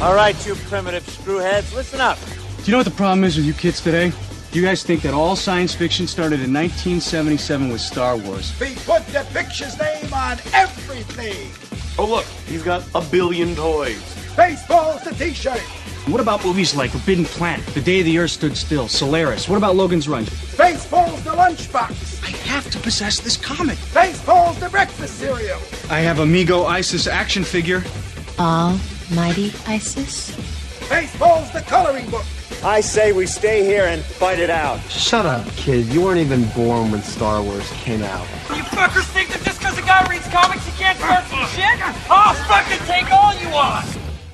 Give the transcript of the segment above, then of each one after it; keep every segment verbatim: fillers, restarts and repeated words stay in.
All right, you primitive screwheads, listen up. Do you know what the problem is with you kids today? You guys think that all science fiction started in nineteen seventy-seven with Star Wars. We put the picture's name on everything. Oh, look, he's got a billion toys. Baseball's the t-shirt. What about movies like Forbidden Planet, The Day the Earth Stood Still, Solaris? What about Logan's Run? Baseball's the lunchbox. I have to possess this comic. Baseball's the breakfast cereal. I have Amigo Isis action figure. Almighty Isis? Baseball's the coloring book. I say we stay here and fight it out. Shut up, kid. You weren't even born when Star Wars came out. You fuckers think that just because a guy reads comics he can't start some shit? I'll fucking take all you want!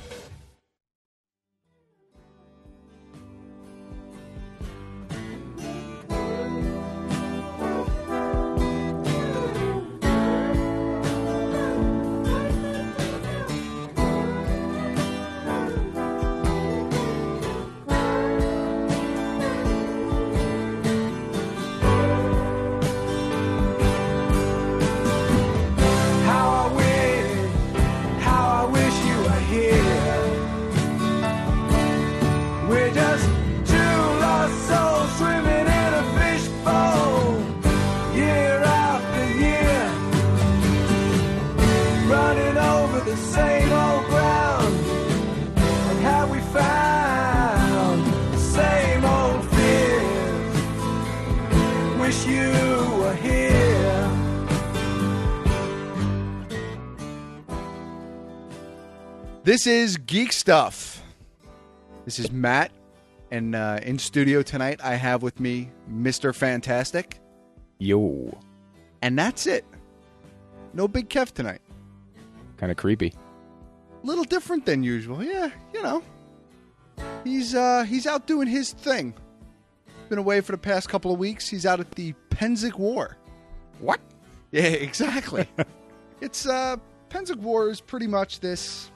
This is Geek Stuff. This is Matt, and uh, in studio tonight I have with me Mister Fantastic. Yo. And that's it. No Big Kev tonight. Kind of creepy. A little different than usual. Yeah, you know. He's uh, he's out doing his thing. Been away for the past couple of weeks. He's out at the Pennsic War. What? Yeah, exactly. It's uh, Pennsic War is pretty much this.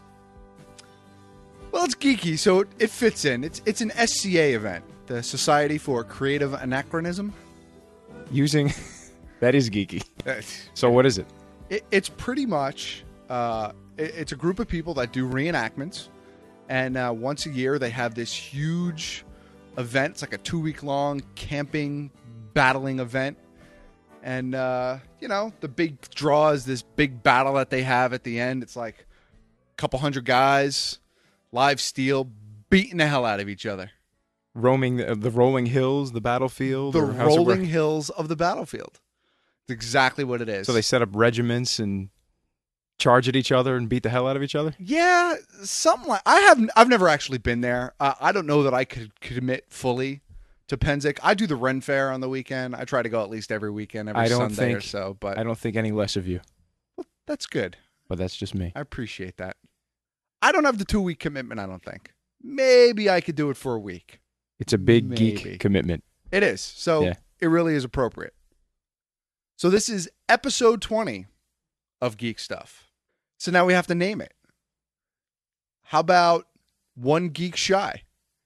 Well, it's geeky, so it, it fits in. It's it's an S C A event, the Society for Creative Anachronism. Using that is geeky. So what is it? it it's pretty much uh, it, it's a group of people that do reenactments, and uh, once a year they have this huge event. It's like a two week long camping battling event, and uh, you know the big draw is this big battle that they have at the end. It's like a couple hundred guys. Live steel, beating the hell out of each other. Roaming the, the rolling hills, the battlefield? The rolling hills of the battlefield. It's exactly what it is. So they set up regiments and charge at each other and beat the hell out of each other? Yeah, something like... I haven't, I've never actually been there. Uh, I don't know that I could commit fully to Pennsic. I do the Ren Fair on the weekend. I try to go at least every weekend, every I don't Sunday think, or so. But I don't think any less of you. Well, that's good. But that's just me. I appreciate that. I don't have the two-week commitment, I don't think. Maybe I could do it for a week. It's a big Maybe. geek commitment. It is. So yeah. It really is appropriate. So this is episode twenty of Geek Stuff. So now we have to name it. How about One Geek Shy?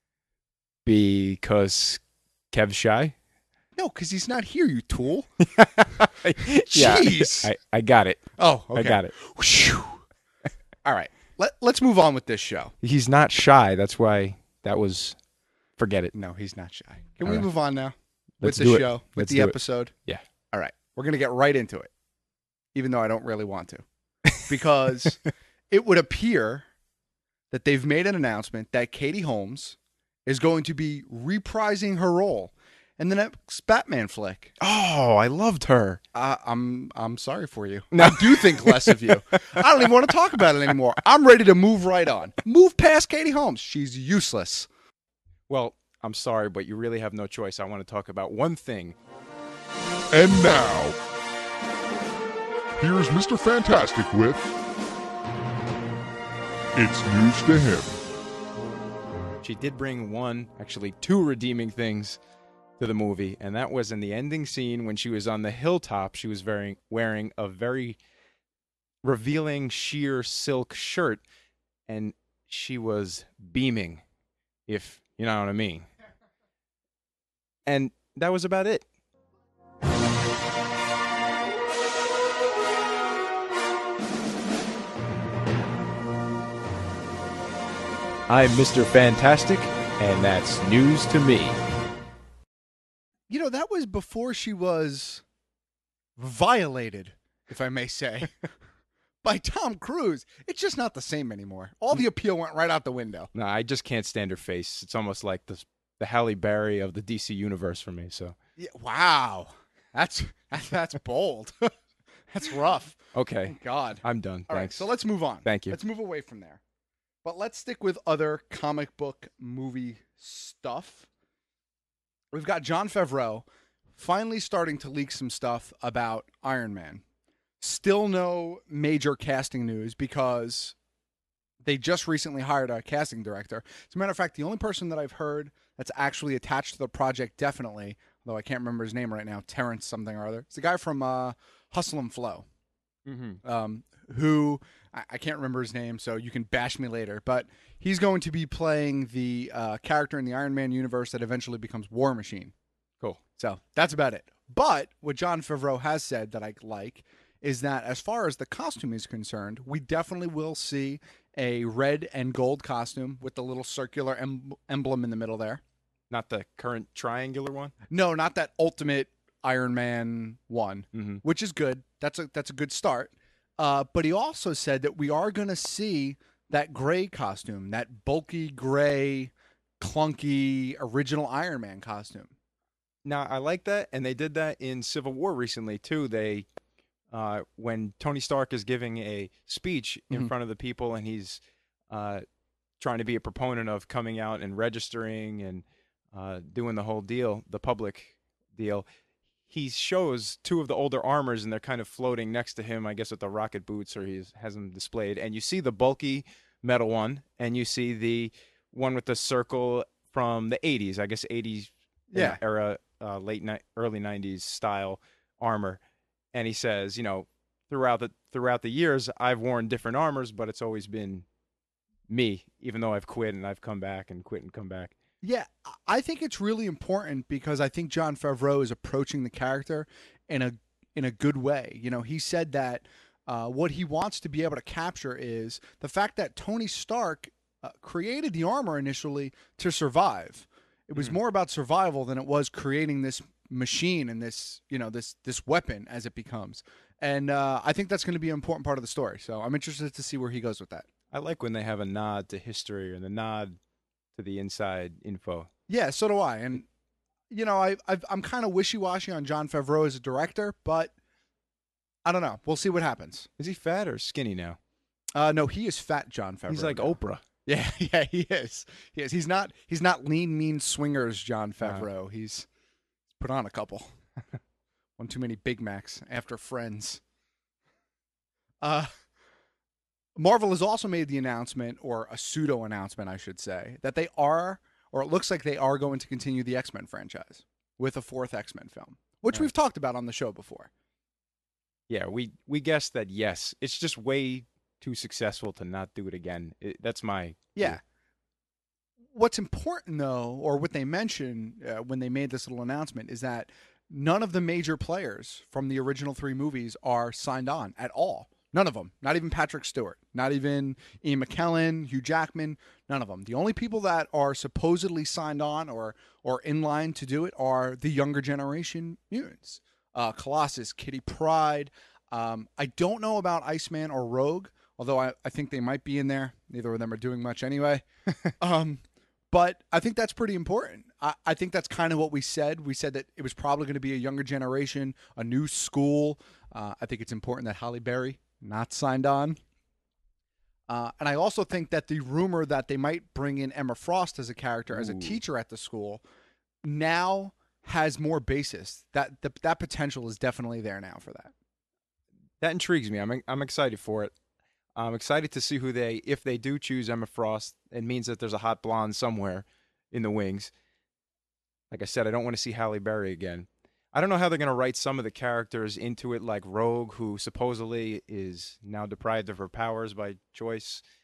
Because Kev's shy? No, because he's not here, you tool. Yeah, Jeez. I, I got it. Oh, okay. I got it. All right. Let, let's move on with this show. He's not shy. That's why that was... Forget it. No, he's not shy. Can All we right. move on now? Let's with the do it. show, with Let's the do it. episode? Yeah. All right. We're going to get right into it, even though I don't really want to. Because it would appear that they've made an announcement that Katie Holmes is going to be reprising her role in the next Batman flick. Oh, I loved her. Uh, I'm I'm sorry for you. No. I do think less of you. I don't even want to talk about it anymore. I'm ready to move right on. Move past Katie Holmes. She's useless. Well, I'm sorry, but you really have no choice. I want to talk about one thing. And now, here's Mister Fantastic with It's News to Him. She did bring one, actually two redeeming things to the movie, and that was in the ending scene when she was on the hilltop. She was wearing, wearing a very revealing sheer silk shirt, and she was beaming, if you know what I mean. And that was about it. I'm Mister Fantastic, and that's news to me. You know, that was before she was violated, if I may say, by Tom Cruise. It's just not the same anymore. All the appeal went right out the window. No, I just can't stand her face. It's almost like the the Halle Berry of the D C universe for me. So, Yeah, wow, that's that's bold. That's rough. okay, Oh, God. I'm done. All right, Thanks. so let's move on. Thank you. Let's move away from there. But let's stick with other comic book movie stuff. We've got Jon Favreau finally starting to leak some stuff about Iron Man. Still no major casting news because they just recently hired a casting director. As a matter of fact, the only person that I've heard that's actually attached to the project, definitely, though I can't remember his name right now, Terrence something or other. It's the guy from uh, Hustle and Flow, Mm-hmm. um, who I, I can't remember his name, so you can bash me later. But he's going to be playing the uh, character in the Iron Man universe that eventually becomes War Machine. Cool. So that's about it. But what Jon Favreau has said that I like is that as far as the costume is concerned, we definitely will see a red and gold costume with the little circular em- emblem in the middle there. Not the current triangular one. No, not that ultimate Iron Man one, Mm-hmm. which is good. That's a that's a good start. Uh, but he also said that we are going to see that gray costume, that bulky gray, clunky original Iron Man costume. Now, I like that, and they did that in Civil War recently, too. They, uh, when Tony Stark is giving a speech in Mhm. front of the people, and he's uh, trying to be a proponent of coming out and registering and uh, doing the whole deal, the public deal, he shows two of the older armors, and they're kind of floating next to him, I guess, with the rocket boots, or he has them displayed. And you see the bulky metal one, and you see the one with the circle from the eighties, I guess eighties Yeah. era, uh, late ni- early nineties style armor. And he says, you know, throughout the throughout the years, I've worn different armors, but it's always been me, even though I've quit and I've come back and quit and come back. Yeah, I think it's really important because I think Jon Favreau is approaching the character in a in a good way. You know, he said that uh, what he wants to be able to capture is the fact that Tony Stark uh, created the armor initially to survive. It was Mhm. more about survival than it was creating this machine and this, you know, this this weapon as it becomes. And uh, I think that's going to be an important part of the story. So I'm interested to see where he goes with that. I like when they have a nod to history or the nod to the inside info. Yeah, so do I. And you know, I I've, I'm kind of wishy-washy on Jon Favreau as a director, but I don't know. We'll see what happens. Is he fat or skinny now? Uh, no, he is fat, Jon Favreau. He's like now. Oprah. Yeah, yeah, he is. He is. He's not. He's not lean, mean swingers, Jon Favreau. He's put on a couple. One too many Big Macs after Friends. Uh, Marvel has also made the announcement, or a pseudo announcement, I should say, that they are, or it looks like they are going to continue the X-Men franchise with a fourth X-Men film, which Right. we've talked about on the show before. Yeah, we we guessed that. Yes, it's just way too successful to not do it again. It, that's my Yeah. What's important, though, or what they mentioned uh, when they made this little announcement, is that none of the major players from the original three movies are signed on at all. None of them. Not even Patrick Stewart. Not even Ian McKellen, Hugh Jackman. None of them. The only people that are supposedly signed on or or in line to do it are the younger generation mutants. Uh, Colossus, Kitty Pryde. Um, I don't know about Iceman or Rogue, although I, I think they might be in there. Neither of them are doing much anyway. um, but I think that's pretty important. I, I think that's kind of what we said. We said that it was probably going to be a younger generation, a new school. Uh, I think it's important that Halle Berry not signed on. Uh, and I also think that the rumor that they might bring in Emma Frost as a character, as a Ooh. teacher at the school, now has more basis. That the, that potential is definitely there now for that. That intrigues me. I'm I'm excited for it. I'm excited to see who they, if they do choose Emma Frost, it means that there's a hot blonde somewhere in the wings. Like I said, I don't want to see Halle Berry again. I don't know how they're going to write some of the characters into it, like Rogue, who supposedly is now deprived of her powers by choice.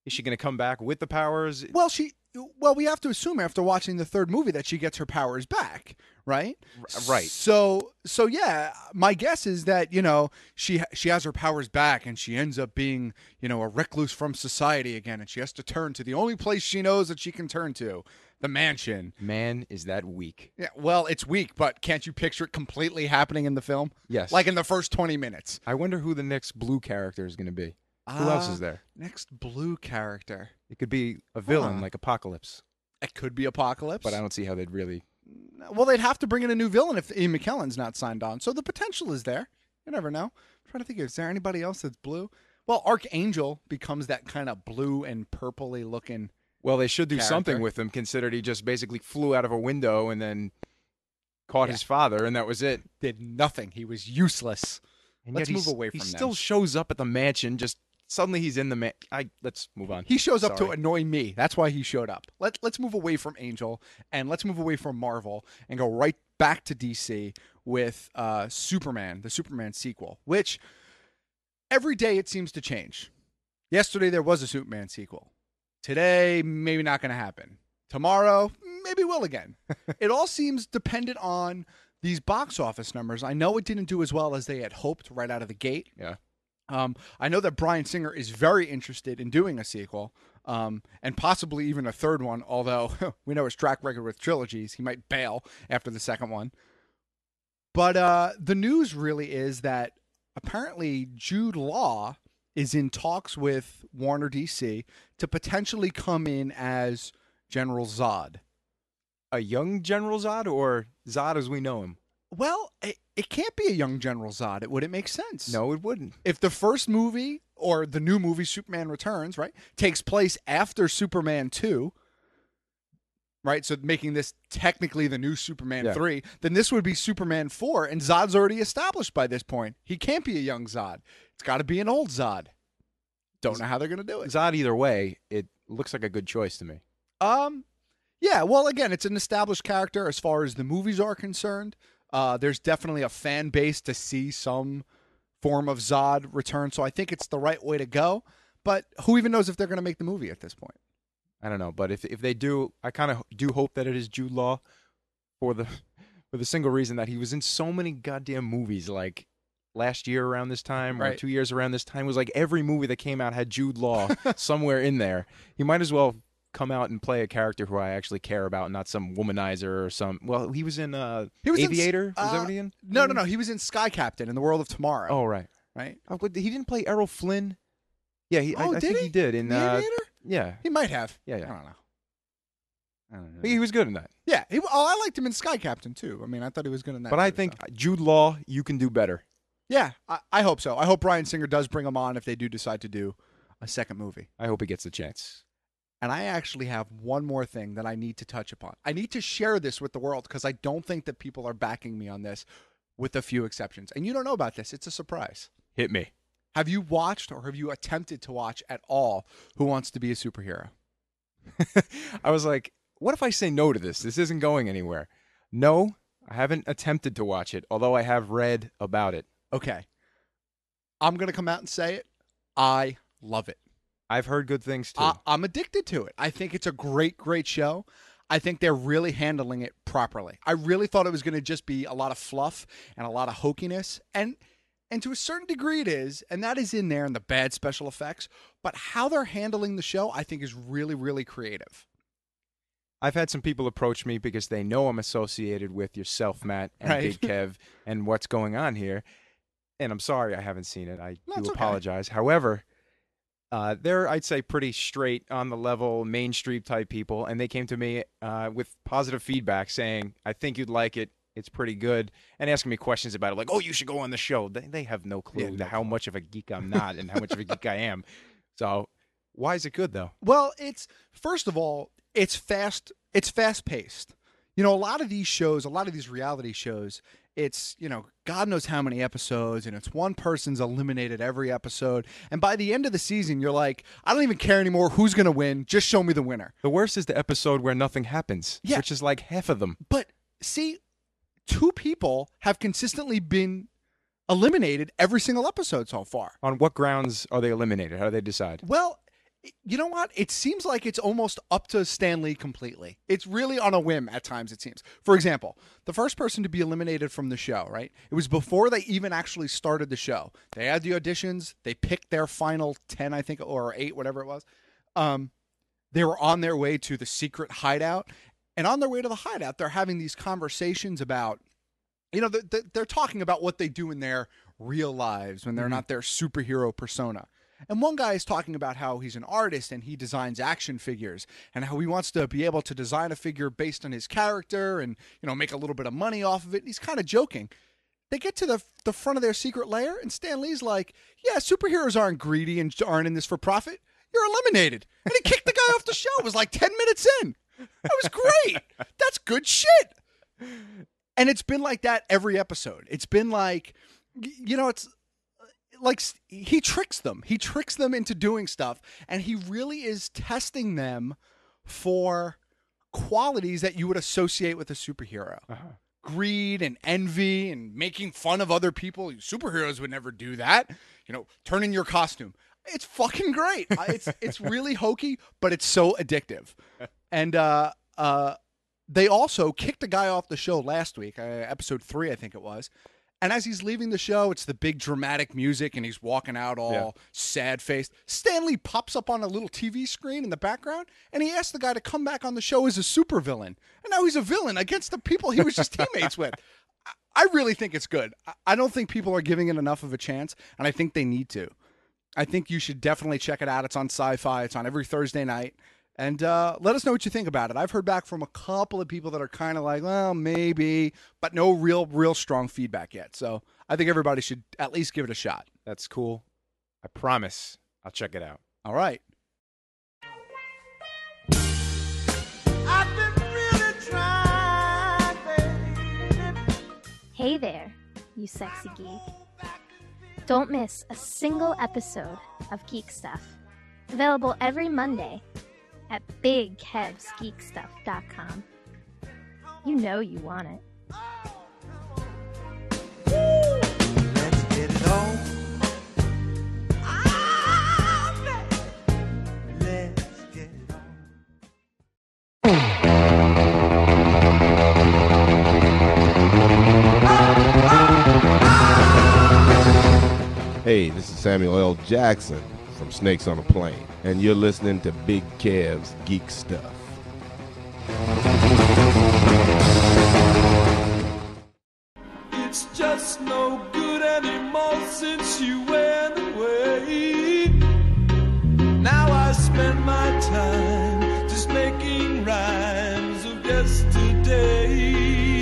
Is she going to come back with the powers? Well, she. Well, we have to assume after watching the third movie that she gets her powers back, right? Right. So, so yeah, my guess is that you know she she has her powers back, and she ends up being you know a recluse from society again, and she has to turn to the only place she knows that she can turn to, the mansion. Man, is that weak? Yeah. Well, it's weak, but can't you picture it completely happening in the film? Yes. Like in the first twenty minutes. I wonder who the next blue character is going to be. Who Uh, else is there? Next blue character. It could be a villain Huh. like Apocalypse, It could be Apocalypse. but I don't see how they'd really. Well, they'd have to bring in a new villain if Ian McKellen's not signed on. So the potential is there. You never know. I'm trying to think, is there anybody else that's blue? Well, Archangel becomes that kind of blue and purpley looking. Well, they should do character. something with him, considered he just basically flew out of a window and then caught Yeah. his father, and that was it. Did nothing. He was useless. And Let's yet move he's- away He from still them. shows up at the mansion. Just suddenly he's in the man. I let's move on. He shows up to Sorry. annoy me. That's why he showed up. Let, let's move away from Angel and let's move away from Marvel and go right back to D C with uh, Superman, the Superman sequel, which every day it seems to change. Yesterday there was a Superman sequel. Today, maybe not going to happen. Tomorrow, maybe will again. It all seems dependent on these box office numbers. I know it didn't do as well as they had hoped right out of the gate. Yeah. Um, I know that Bryan Singer is very interested in doing a sequel, um, and possibly even a third one, although we know his track record with trilogies. He might bail after the second one. But uh, the news really is that apparently Jude Law is in talks with Warner D C to potentially come in as General Zod. A young General Zod or Zod as we know him? Well, it, it can't be a young General Zod. It wouldn't make sense. No, it wouldn't. If the first movie or the new movie Superman Returns, right, takes place after Superman two, right, so making this technically the new Superman Yeah. three, then this would be Superman four, and Zod's already established by this point. He can't be a young Zod. It's got to be an old Zod. Don't know how they're going to do it. Zod either way, it looks like a good choice to me. Um, yeah, well, again, it's an established character as far as the movies are concerned. Uh, there's definitely a fan base to see some form of Zod return, so I think it's the right way to go. But who even knows if they're going to make the movie at this point? I don't know, but if if they do, I kind of do hope that it is Jude Law for the for the single reason that he was in so many goddamn movies. Like last year around this time, or Right. two years around this time, it was like every movie that came out had Jude Law somewhere in there. He might as well come out and play a character who I actually care about, not some womanizer or some. Well, he was in uh, He was in- Aviator. was that uh, what he in? No, no, no. He was in Sky Captain in the World of Tomorrow. Oh, right. right. Oh, but he didn't play Errol Flynn. Yeah, he. I, Oh, I did think he? he did in The uh, Aviator? Yeah, He might have. yeah, I yeah. don't know. I don't know. He was good in that. Yeah. He, oh, I liked him in Sky Captain too. I mean, I thought he was good in that. But I too, think so. Jude Law, you can do better. Yeah, I, I hope so. I hope Bryan Singer does bring him on if they do decide to do a second movie. I hope he gets a chance. And I actually have one more thing that I need to touch upon. I need to share this with the world because I don't think that people are backing me on this, with a few exceptions. And you don't know about this. It's a surprise. Hit me. Have you watched or have you attempted to watch at all Who Wants to Be a Superhero? I was like, what if I say no to this? This isn't going anywhere. No, I haven't attempted to watch it, although I have read about it. Okay. I'm going to come out and say it. I love it. I've heard good things too. I, I'm addicted to it. I think it's a great, great show. I think they're really handling it properly. I really thought it was going to just be a lot of fluff and a lot of hokiness, and and to a certain degree it is, and that is in there in the bad special effects. But how they're handling the show, I think, is really, really creative. I've had some people approach me because they know I'm associated with yourself, Matt, and Right. Big Kev, and what's going on here. And I'm sorry I haven't seen it. I No, do it's okay. apologize. However, uh, they're, I'd say, pretty straight on the level, Main Street type people, and they came to me uh, with positive feedback saying, I think you'd like it. It's pretty good. And asking me questions about it, like, oh, you should go on the show. They, they have no clue Yeah, no how much of a geek I'm not and how much of a geek I am. So why is it good, though? Well, it's first of all, it's fast. It's fast paced. You know, a lot of these shows, a lot of these reality shows, it's, you know, God knows how many episodes, and it's one person's eliminated every episode. And by the end of the season, you're like, I don't even care anymore who's going to win. Just show me the winner. The worst is the episode where nothing happens, Yeah. which is like half of them. But see, two people have consistently been eliminated every single episode so far. On what grounds are they eliminated? How do they decide? Well, You know what? It seems like it's almost up to Stan Lee completely. It's really on a whim at times, it seems. For example, the first person to be eliminated from the show, right? It was before they even actually started the show. They had the auditions. They picked their final ten, I think, or eight, whatever it was. Um, they were on their way to the secret hideout. And on their way to the hideout, they're having these conversations about, you know, they're, they're talking about what they do in their real lives when they're mm-hmm. not their superhero persona. And one guy is talking about how he's an artist and he designs action figures and how he wants to be able to design a figure based on his character and, you know, make a little bit of money off of it. And he's kind of joking. They get to the the front of their secret lair and Stan Lee's like, yeah, superheroes aren't greedy and aren't in this for profit. You're eliminated. And he kicked the guy off the show. It was like ten minutes in. That was great. That's good shit. And it's been like that every episode. It's been like, you know, it's like he tricks them. He tricks them into doing stuff, and he really is testing them for qualities that you would associate with a superhero. Uh-huh. Greed and envy and making fun of other people. Superheroes would never do that. You know, turn in your costume. It's fucking great. It's it's really hokey, but it's so addictive. And uh, uh, they also kicked a guy off the show last week, uh, episode three, I think it was. And as he's leaving the show, it's the big dramatic music, and he's walking out all yeah. sad-faced. Stan Lee pops up on a little T V screen in the background, and he asks the guy to come back on the show as a supervillain. And now he's a villain against the people he was just teammates with. I really think it's good. I don't think people are giving it enough of a chance, and I think they need to. I think you should definitely check it out. It's on Sci-Fi. It's on every Thursday night. And uh, let us know what you think about it. I've heard back from a couple of people that are kind of like, well, maybe, but no real, real strong feedback yet. So I think everybody should at least give it a shot. That's cool. I promise I'll check it out. All right. I've been really trying, baby. Hey there, you sexy geek. Don't miss a single episode of Geek Stuff. Available every Monday at big kevs geek stuff dot com. You know you want it. Let's get it on. Ah, let's get it on. Hey, this is Samuel L. Jackson from Snakes on a Plane, and you're listening to Big Kev's Geek Stuff. It's just no good anymore since you went away. Now I spend my time just making rhymes of yesterday.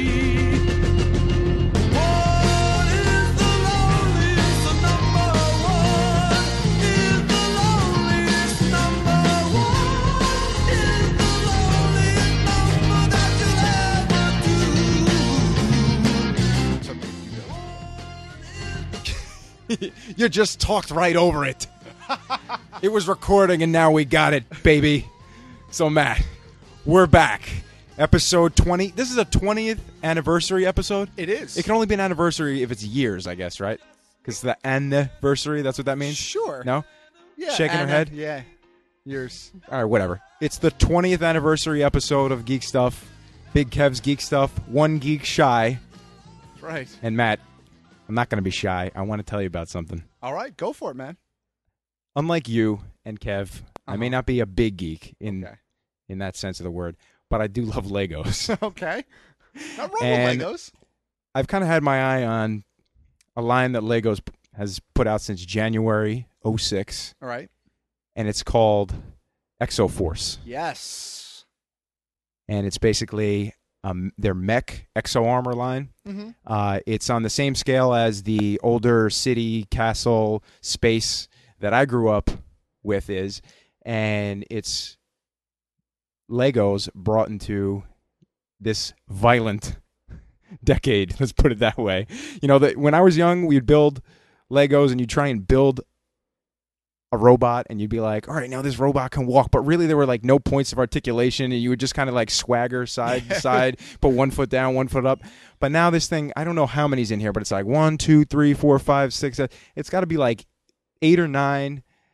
You just talked right over it. It was recording, and now we got it, baby. So, Matt, we're back. Episode twenty. This is a twentieth anniversary episode. It is. It can only be an anniversary if it's years, I guess, right? Because the anniversary, that's what that means? Sure. No? Yeah. Shaking Anna, her head? Yeah. Years. All right, whatever. It's the twentieth anniversary episode of Geek Stuff. Big Kev's Geek Stuff. One geek shy. That's right. And, Matt, I'm not going to be shy. I want to tell you about something. All right, go for it, man. Unlike you and Kev, uh-huh. I may not be a big geek in okay. in that sense of the word, but I do love Legos. Okay. Not wrong and with Legos. I've kind of had my eye on a line that Legos has put out since January oh six. All right. And it's called Exoforce. Yes. And it's basically Um, their mech Exo Armor line. Mm-hmm. Uh, it's on the same scale as the older city, castle, space that I grew up with is, and it's Legos brought into this violent decade. Let's put it that way. You know, that when I was young, we'd build Legos, and you'd try and build a robot, and you'd be like, all right, now this robot can walk, but really there were like no points of articulation, and you would just kind of like swagger side to side, put one foot down, one foot up. But now this thing, I don't know how many's in here, but it's like one, two, three, four, five, six. Seven. It's got to be like eight or nine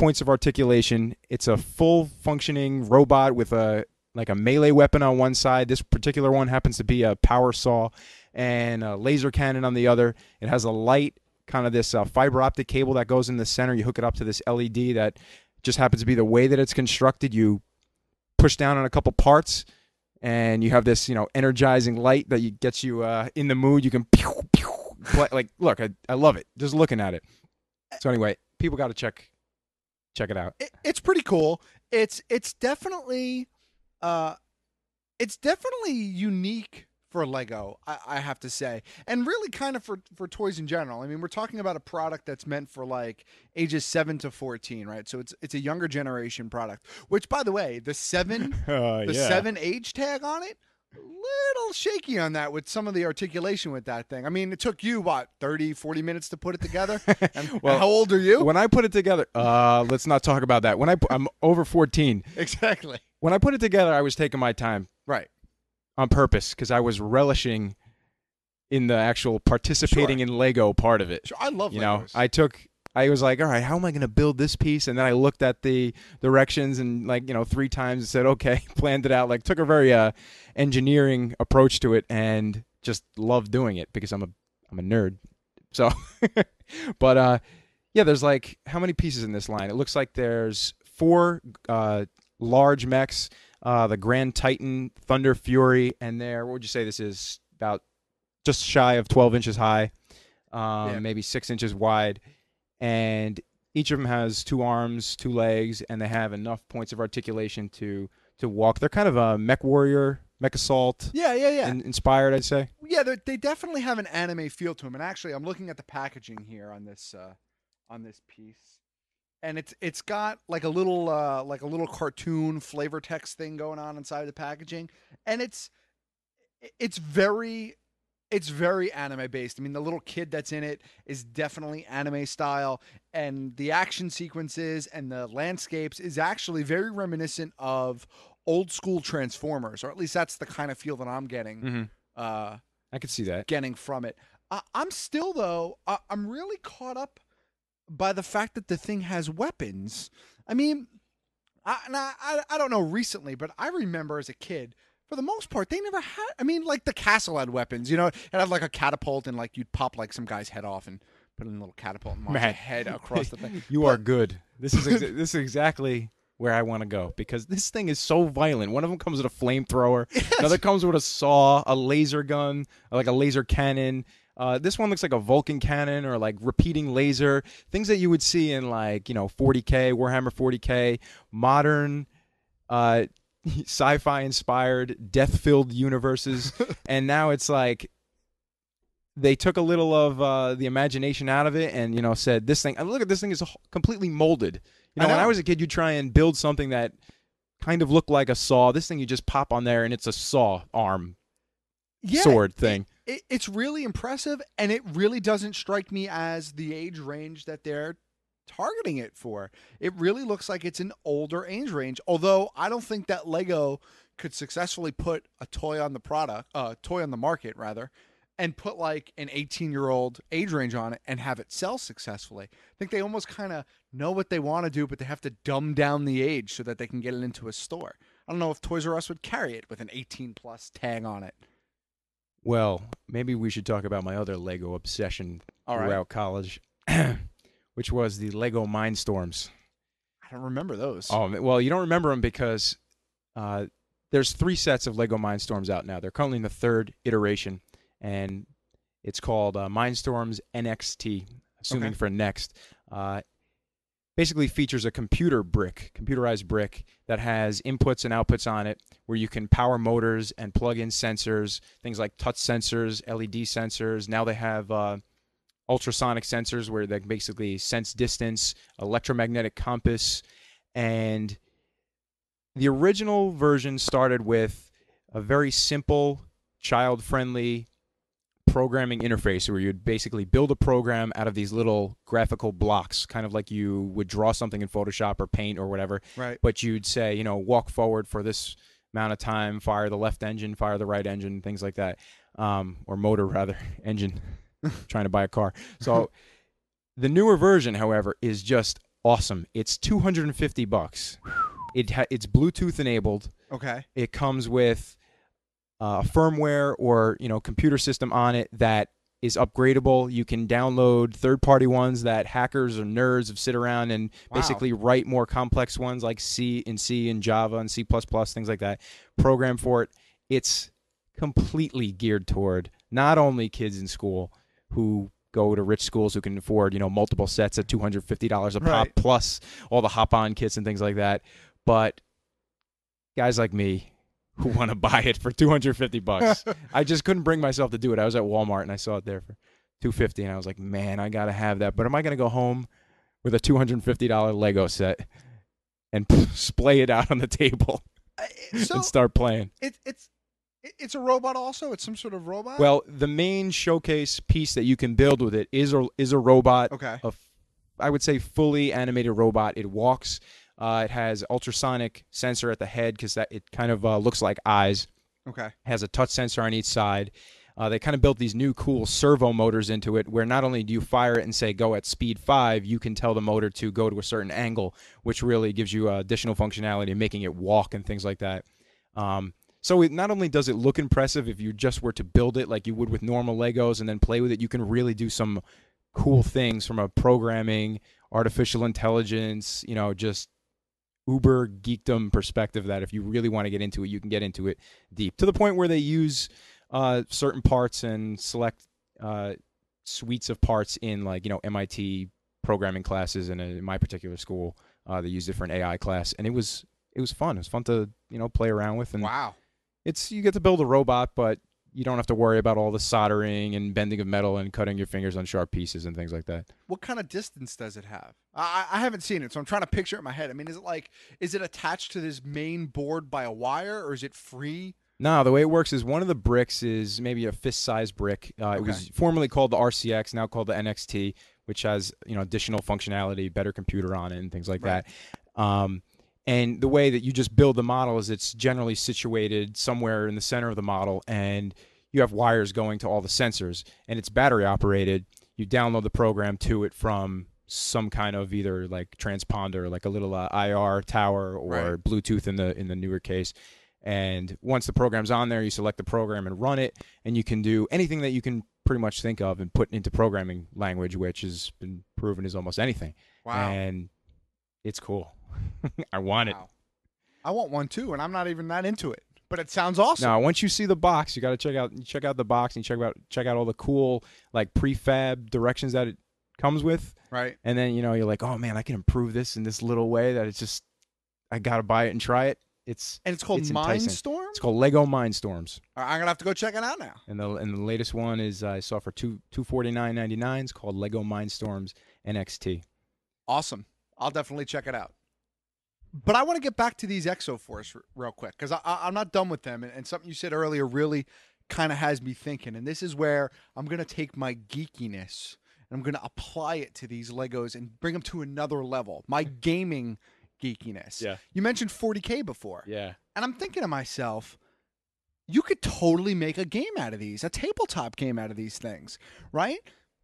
points of articulation. It's a full functioning robot with a like a melee weapon on one side. This particular one happens to be a power saw and a laser cannon on the other. It has a light, kind of this uh, fiber optic cable that goes in the center. You hook it up to this L E D that just happens to be the way that it's constructed. You push down on a couple parts, and you have this, you know, energizing light that you, gets you uh, in the mood. You can pew, pew, play, like, look, I, I love it just looking at it. So anyway, people got to check check it out. It, it's pretty cool. It's it's definitely uh, it's definitely unique for Lego, I, I have to say, and really kind of for, for toys in general. I mean, we're talking about a product that's meant for like ages seven to fourteen, right? So it's it's a younger generation product. Which, by the way, the seven uh, the yeah. seven age tag on it, a little shaky on that with some of the articulation with that thing. I mean, it took you what thirty, forty minutes to put it together. And Well, how old are you? When I put it together, uh, let's not talk about that. When I pu- I'm over fourteen. Exactly. When I put it together, I was taking my time. Right. On purpose, because I was relishing in the actual participating Sure. in Lego part of it. Sure, I love You know, Legos. I took, I was like, all right, how am I going to build this piece? And then I looked at the directions and like, you know, three times and said, okay, planned it out. Like took a very uh, engineering approach to it and just loved doing it because I'm a, I'm a nerd. So, but uh, yeah, there's like, how many pieces in this line? It looks like there's four uh, large mechs. Uh, the Grand Titan, Thunder Fury, and there, what would you say this is? About just shy of twelve inches high, um, Yeah. maybe six inches wide. And each of them has two arms, two legs, and they have enough points of articulation to to walk. They're kind of a mech warrior, mech assault Yeah, yeah, yeah. in- inspired, I'd say. Yeah, they they definitely have an anime feel to them. And actually, I'm looking at the packaging here on this uh, on this piece, and it's it's got like a little uh, like a little cartoon flavor text thing going on inside the packaging, and it's it's very it's very anime based. I mean, the little kid that's in it is definitely anime style, and the action sequences and the landscapes is actually very reminiscent of old school Transformers, or at least that's the kind of feel that I'm getting. Mhm. Uh, I could see that. getting from it. Uh, I'm still though. Uh, I'm really caught up by the fact that the thing has weapons. I mean, I, and I, I I don't know recently, but I remember as a kid, for the most part, they never had. I mean, like the castle had weapons. You know, it had like a catapult, and like you'd pop like some guy's head off and put in a little catapult and launch a Man. head across the thing. You But- are good. This is exa- this is exactly where I want to go because this thing is so violent. One of them comes with a flamethrower. Another comes with a saw, a laser gun, like a laser cannon. Uh, this one looks like a Vulcan cannon or like repeating laser. Things that you would see in like, you know, forty K, Warhammer forty K, modern uh, sci-fi inspired, death-filled universes. And now it's like they took a little of uh, the imagination out of it and, you know, said this thing, and look at this thing is completely molded. You know, I know. when I was a kid, you try and build something that kind of looked like a saw. This thing you just pop on there and it's a saw arm Yeah, sword thing. It, it, it's really impressive, and it really doesn't strike me as the age range that they're targeting it for. It really looks like it's an older age range, although I don't think that Lego could successfully put a toy on the product, uh, toy on the market rather, and put like an eighteen-year-old age range on it and have it sell successfully. I think they almost kind of know what they want to do, but they have to dumb down the age so that they can get it into a store. I don't know if Toys R Us would carry it with an eighteen plus tag on it. Well, maybe we should talk about my other Lego obsession All right. throughout college, which was the Lego Mindstorms. I don't remember those. Oh, well, you don't remember them because uh, there's three sets of Lego Mindstorms out now. They're currently in the third iteration, and it's called uh, Mindstorms N X T, assuming Okay. for next. Uh, basically features a computer brick, computerized brick that has inputs and outputs on it where you can power motors and plug in sensors, things like touch sensors, L E D sensors. Now they have uh, ultrasonic sensors where they basically sense distance, electromagnetic compass, and the original version started with a very simple, child-friendly programming interface where you'd basically build a program out of these little graphical blocks, kind of like you would draw something in Photoshop or Paint or whatever. Right. But you'd say, you know, walk forward for this amount of time, fire the left engine, fire the right engine, things like that. Um, or motor, rather, engine, trying to buy a car. So the newer version, however, is just awesome. It's two hundred fifty bucks. It ha- it's Bluetooth enabled. Okay. It comes with uh, firmware or, you know, computer system on it that is upgradable. You can download third-party ones that hackers or nerds have sit around and Wow. basically write more complex ones like C in C and Java and C plus plus, things like that. Program for it. It's completely geared toward not only kids in school who go to rich schools who can afford, you know, multiple sets at two hundred fifty dollars a pop, Right. plus all the hop-on kits and things like that, but guys like me who want to buy it for two hundred fifty bucks. I just couldn't bring myself to do it. I was at Walmart and I saw it there for two hundred fifty, and I was like, man, I got to have that. But am I going to go home with a two hundred fifty dollars Lego set and splay it out on the table So and start playing? it, it's it- it's a robot also? It's some sort of robot? Well, the main showcase piece that you can build with it is a, is a robot. Okay. A f- I would say fully animated robot. It walks. Uh, it has ultrasonic sensor at the head because that it kind of uh, looks like eyes. Okay. Has a touch sensor on each side. Uh, they kind of built these new cool servo motors into it where not only do you fire it and say go at speed five, you can tell the motor to go to a certain angle, which really gives you uh, additional functionality, making it walk and things like that. Um, so it not only does it look impressive if you just were to build it like you would with normal Legos and then play with it, you can really do some cool things from a programming, artificial intelligence, you know, just uber geekdom perspective that if you really want to get into it, you can get into it deep to the point where they use uh, certain parts and select uh, suites of parts in like, you know, M I T programming classes. And in my particular school, uh, they use different A I class, and it was, it was fun. It was fun to, you know, play around with. And wow. It's, you get to build a robot, but you don't have to worry about all the soldering and bending of metal and cutting your fingers on sharp pieces and things like that. What kind of distance does it have? I, I haven't seen it, so I'm trying to picture it in my head. I mean, is it like, is it attached to this main board by a wire, or is it free? No, the way it works is one of the bricks is maybe a fist-sized brick. Uh, Okay. It was formerly called the R C X, now called the N X T, which has, you know, additional functionality, better computer on it, and things like Right. that. Um, and the way that you just build the model is it's generally situated somewhere in the center of the model, and you have wires going to all the sensors, and it's battery operated. You download the program to it from some kind of either like transponder, like a little uh, I R tower, or Right. Bluetooth in the in the newer case. And once the program's on there, you select the program and run it, and you can do anything that you can pretty much think of and put into programming language, which has been proven is almost anything. Wow. And it's cool. I want it. Wow. I want one too, and I'm not even that into it. But it sounds awesome. Now, once you see the box, you got to check out check out the box and check out check out all the cool like prefab directions that it comes with. Right. And then, you know, you're like, oh man, I can improve this in this little way that it's just I got to buy it and try it. It's And it's called enticing. Mindstorm? It's called Lego Mindstorms. All right, I'm gonna have to go check it out now. And the and the latest one is uh, I saw for two two forty nine ninety nine. It's called Lego Mindstorms N X T. Awesome. I'll definitely check it out. But I want to get back to these Exoforce r- real quick because I, I, I'm not done with them. And, and something you said earlier really kind of has me thinking. And this is where I'm going to take my geekiness and I'm going to apply it to these Legos and bring them to another level. My gaming geekiness. Yeah. You mentioned forty K before. Yeah. And I'm thinking to myself, you could totally make a game out of these, a tabletop game out of these things, right?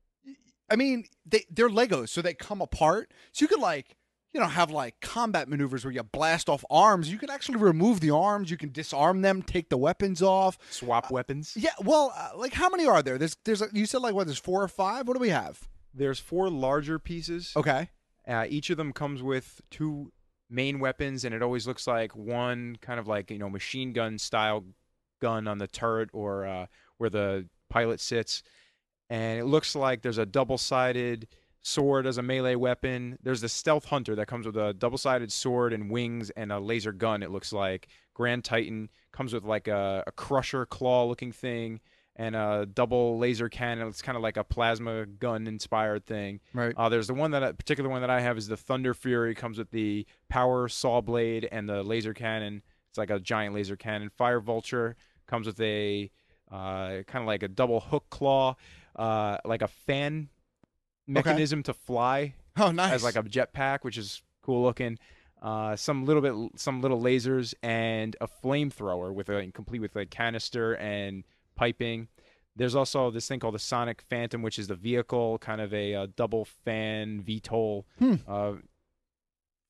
I mean, they, they're Legos, so they come apart. So you could, like, you know, have, like, combat maneuvers where you blast off arms. You can actually remove the arms. You can disarm them, take the weapons off. Swap weapons? Yeah, well, uh, like, how many are there? There's, there's, a, you said, like, what, there's four or five? What do we have? There's four larger pieces. Okay. Uh, each of them comes with two main weapons, and it always looks like one kind of like, you know, machine gun style gun on the turret or uh, where the pilot sits. And it looks like there's a double-sided sword as a melee weapon. There's the Stealth Hunter that comes with a double-sided sword and wings and a laser gun, it looks like. Grand Titan comes with like a, a crusher claw-looking thing and a double laser cannon. It's kind of like a plasma gun-inspired thing. Right. Uh, there's the one that, a particular one that I have is the Thunder Fury. Comes with the power saw blade and the laser cannon. It's like a giant laser cannon. Fire Vulture comes with a uh, kind of like a double hook claw, uh, like a fan mechanism to fly. Oh, nice. As like a jetpack, which is cool looking. Uh, some little bit, some little lasers and a flamethrower with a complete with like canister and piping. There's also this thing called the Sonic Phantom, which is the vehicle, kind of a, uh double fan V TOL Hmm. uh,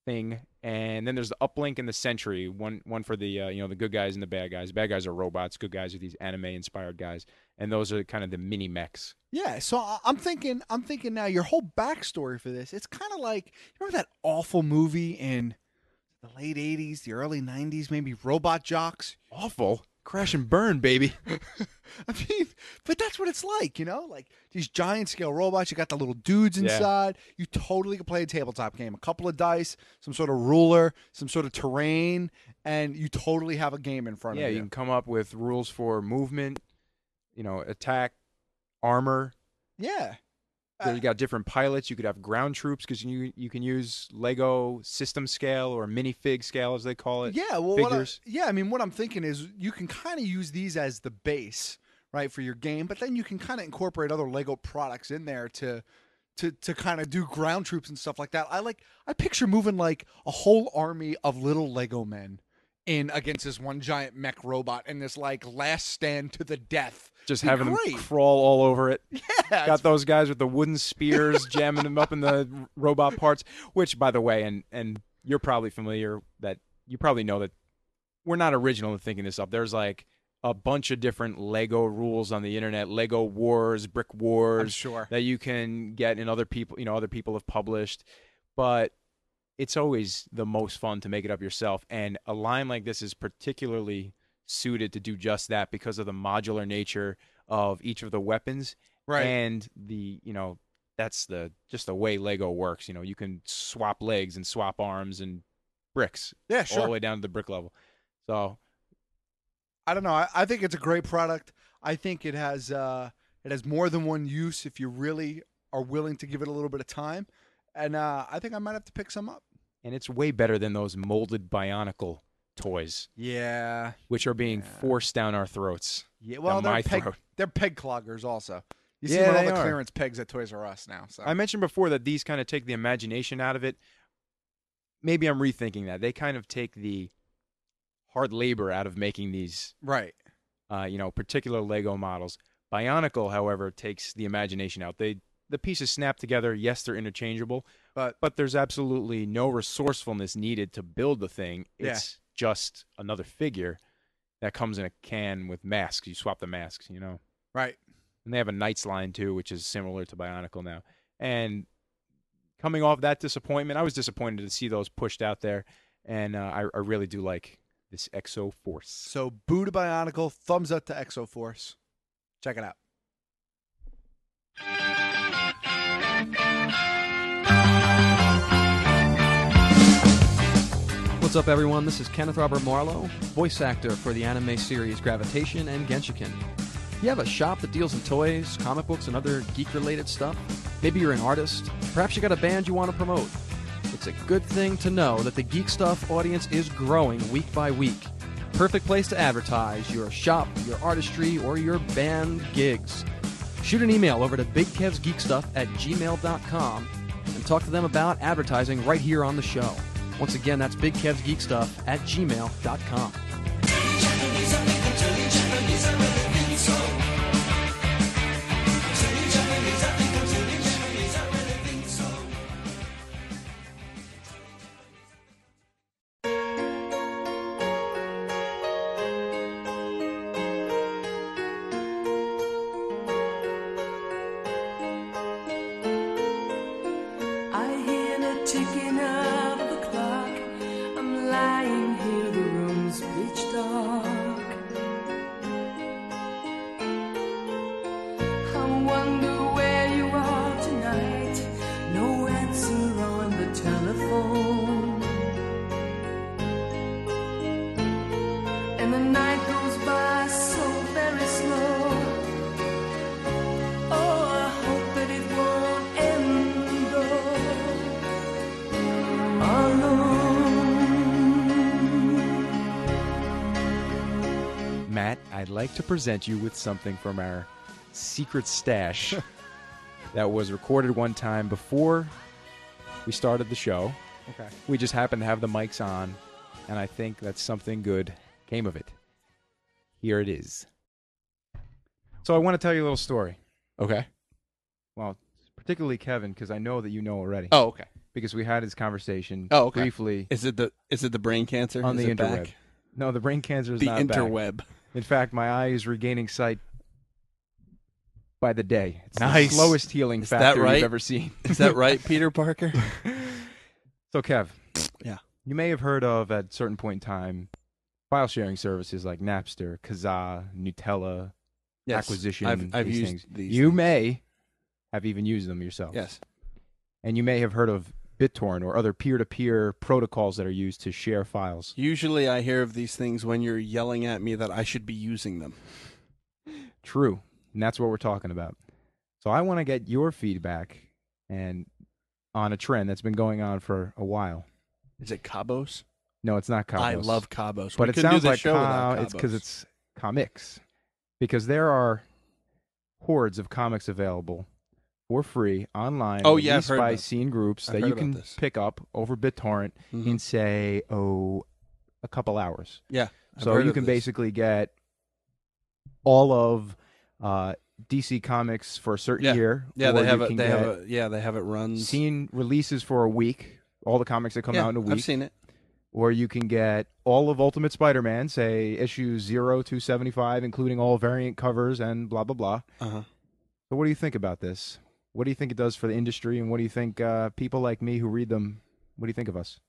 thing, and then there's the Uplink and the Sentry. One one for the uh, you know the good guys and the bad guys. Bad guys are robots. Good guys are these anime-inspired guys, and those are kind of the mini mechs. Yeah, so I- I'm thinking, I'm thinking now. Your whole backstory for this, it's kind of like, you remember that awful movie in the late eighties, the early nineties, maybe Robot Jocks? Awful. Crash and burn, baby. I mean, but that's what it's like, you know? Like these giant scale robots, you got the little dudes Yeah. inside. You totally can play a tabletop game. A couple of dice, some sort of ruler, some sort of terrain, and you totally have a game in front Yeah, of you. you can come up with rules for movement, you know, attack, armor. Yeah. There you got different pilots. You could have ground troops because you you can use Lego system scale or minifig scale, as they call it. Yeah, well, what I, figures. yeah. I mean, what I'm thinking is you can kind of use these as the base, right, for your game, but then you can kind of incorporate other Lego products in there to, to, to kind of do ground troops and stuff like that. I like, I picture moving like a whole army of little Lego men in against this one giant mech robot in this like last stand to the death. Just Be having great. them crawl all over it. Yeah, Got those guys with the wooden spears jamming them up in the robot parts. Which, by the way, and and you're probably familiar that you probably know that we're not original in thinking this up. There's like a bunch of different Lego rules on the internet, Lego Wars, Brick Wars, I'm sure. that you can get, and other people, you know, other people have published. But it's always the most fun to make it up yourself. And a line like this is particularly suited to do just that because of the modular nature of each of the weapons. Right. And the, you know, that's the just the way Lego works. You know, you can swap legs and swap arms and bricks. Yeah, All sure. the way down to the brick level. So I don't know. I, I think it's a great product. I think it has uh, it has more than one use if you really are willing to give it a little bit of time. And uh, I think I might have to pick some up. and it's way better than those molded Bionicle toys. Yeah. Which are being Yeah. forced down our throats. Yeah, well, down they're my peg, throat. they're peg cloggers also. You see Yeah, them on all they the are. clearance pegs at Toys R Us now. So I mentioned before that these kind of take the imagination out of it. Maybe I'm rethinking that. They kind of take the hard labor out of making these, right? Uh, you know, particular Lego models. Bionicle, however, takes the imagination out. They the pieces snap together. Yes, they're interchangeable, but but there's absolutely no resourcefulness needed to build the thing. Yeah. It's just another figure that comes in a can with masks. You swap the masks, you know. Right. And they have a Knights line too, which is similar to Bionicle now. And coming off that disappointment, I was disappointed to see those pushed out there, and uh, I, I really do like this Exo Force. So boo to Bionicle, thumbs up to Exo Force. Check it out. What's up, everyone? This is Kenneth Robert Marlowe, voice actor for the anime series Gravitation and Genshiken. You have a shop that deals in toys, comic books, and other geek-related stuff? Maybe you're an artist. Perhaps you got a band you want to promote. It's a good thing to know that the Geek Stuff audience is growing week by week. Perfect place to advertise your shop, your artistry, or your band gigs. Shoot an email over to bigkevsgeekstuff at gmail dot com and talk to them about advertising right here on the show. Once again, that's bigkevsgeekstuff at gmail dot com. I hear the ticking of the clock. I'm lying here, the room's pitch dark. I wonder where you are tonight. No answer on the telephone. And the night goes by so very slow. Oh, I hope that it won't end alone. Matt, I'd like to present you with something from our secret stash that was recorded one time before we started the show. Okay. We just happened to have the mics on, and I think that something good came of it. Here it is. So I want to tell you a little story. Okay. Well, particularly Kevin, because I know that you know already. Oh, okay. because we had this conversation Oh, okay. briefly. Is it the is it the brain cancer on is the it interweb? back? No, the brain cancer is The not back. interweb. In fact, my eye is regaining sight by the day. It's Nice. the slowest healing Is that factor right? you've ever seen. Is that right, Peter Parker? So, Kev, Yeah. you may have heard of at a certain point in time file sharing services like Napster, Kazaa, Nutella, Yes, Acquisition. I've- I've these used things. these You things. may have even used them yourself. Yes. And you may have heard of BitTorrent or other peer-to-peer protocols that are used to share files. Usually I hear of these things when you're yelling at me that I should be using them. True. And that's what we're talking about. So I want to get your feedback and on a trend that's been going on for a while. Is it Cabos? No, it's not Cabos. I love Cabos. But We it couldn't sounds do this like show without co- it's because Cabos. it's comics. Because there are hordes of comics available for free online. Oh, yeah, I've released heard by about- scene groups I've that heard you about can this. pick up over BitTorrent Mhm. in, say, oh, a couple hours. Yeah, I've So heard you of can this. basically get all of uh, D C Comics for a certain Yeah. year. Yeah, or they you have it. can They get have a. Yeah, they have it runs. scene releases for a week. All the comics that come Yeah, out in a week. I've seen it. Or you can get all of Ultimate Spider-Man, say issues zero to seventy-five, including all variant covers and blah blah blah. Uh-huh. So what do you think about this? What do you think it does for the industry, and what do you think uh, people like me who read them? What do you think of us?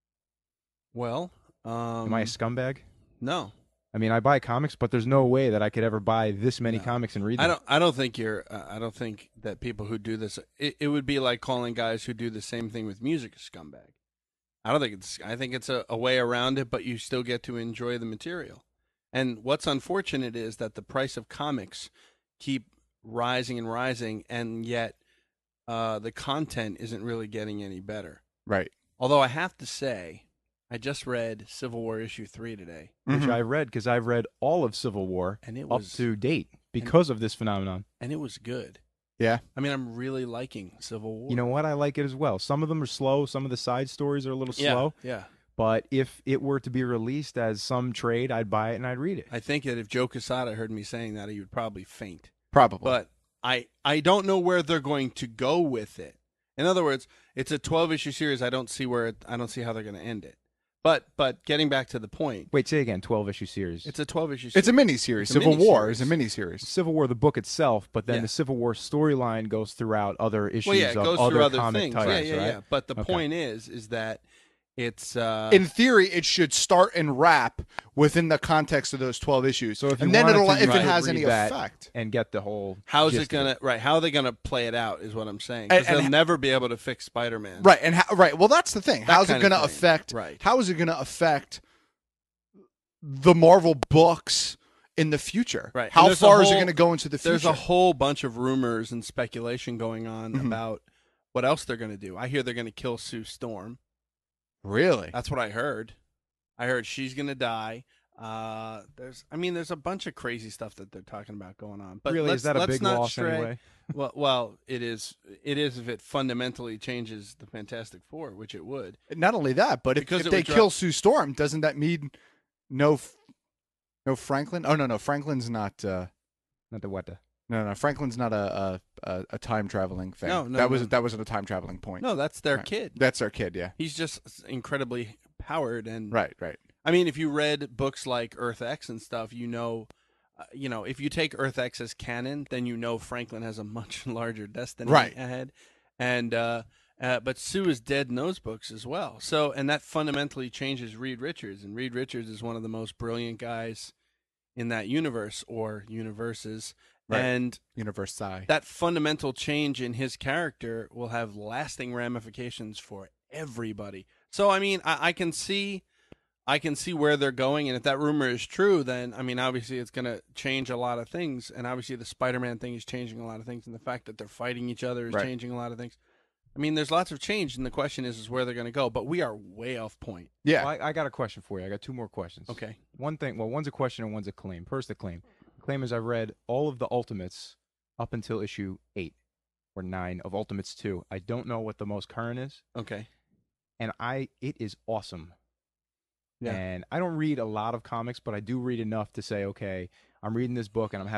Well, um, Am I a scumbag? No. I mean, I buy comics, but there's no way that I could ever buy this many No. comics and read them. I don't. I don't think you're. Uh, I don't think that people who do this. It, it would be like calling guys who do the same thing with music a scumbag. I don't think it's. I think it's a, a way around it, but you still get to enjoy the material. And what's unfortunate is that the price of comics keep rising and rising, and yet uh, the content isn't really getting any better. Right. Although I have to say, I just read Civil War issue three today, Which I read because I've read all of Civil War And it up was- to date because of this phenomenon. and it was good. Yeah. I mean, I'm really liking Civil War. You know what? I like it as well. Some of them are slow. Some of the side stories are a little Yeah, slow. yeah. But if it were to be released as some trade, I'd buy it and I'd read it. I think that if Joe Quesada heard me saying that, he would probably faint. Probably. But I I don't know where they're going to go with it. In other words, it's a twelve issue series. I don't see where it, I don't see how they're going to end it. But but getting back to the point, Wait, say again. twelve issue series. it's a twelve issue. It's a miniseries. It's a Civil War miniseries. is a miniseries. Civil War, the book itself, but then Yeah. the Civil War storyline goes throughout other issues Well, yeah, it of goes other through other comic things. titles, yeah, yeah, right? yeah. But the Okay. point is, is that it's uh, In theory, it should start and wrap within the context of those twelve issues. So if you and then wanted it'll to, if you it could has read any that effect. and get the whole. how's gist it of gonna right? How are they gonna play it out? Is what I'm saying. 'Cause And- and they'll h- never be able to fix Spider-Man. Right, and how, right. Well, that's the thing. That How's it kind of going to thing. affect? Right. How is it going to affect the Marvel books in the future? Right. And How there's a far is it whole- going to go into the future? There's a whole bunch of rumors and speculation going on Mhm. about what else they're going to do. I hear they're going to kill Sue Storm. Really? That's what I heard. I heard she's going to die. Uh, there's, I mean, there's a bunch of crazy stuff that they're talking about going on. But Really? let's, Is that a let's big not loss stray. anyway? Well, well, it is. It is if it fundamentally changes the Fantastic Four, which it would. Not only that, but if, Because if it they would kill drop- Sue Storm, doesn't that mean no, f- no Franklin? Oh no, no, Franklin's not. Uh, Not the what the. no, no, Franklin's not a a, a, a time traveling thing. No, no, that was no. that wasn't a time traveling point. No, that's their Right. kid. That's their kid. Yeah. He's just incredibly powered and Right. Right. I mean, if you read books like Earth X and stuff, you know, uh, you know, if you take Earth X as canon, then you know Franklin has a much larger destiny Right. ahead. And uh, uh, but Sue is dead in those books as well. So, and that fundamentally changes Reed Richards, and Reed Richards is one of the most brilliant guys in that universe or universes. Right. And Universe Psi. that fundamental change in his character will have lasting ramifications for everybody. So, I mean, I, I can see. I can see where they're going, and if that rumor is true, then I mean, obviously, it's going to change a lot of things, and obviously, the Spider-Man thing is changing a lot of things, and the fact that they're fighting each other is Right. changing a lot of things. I mean, there's lots of change, and the question is, is where they're going to go. But we are way off point. Yeah. Well, I, I got a question for you. I got two more questions. Okay. One thing. Well, one's a question and one's a claim. First, the claim. The claim is I've read all of the Ultimates up until issue eight or nine of Ultimates two. I don't know what the most current is, Okay. and I it is awesome. Yeah. And I don't read a lot of comics, but I do read enough to say, okay, I'm reading this book and I'm having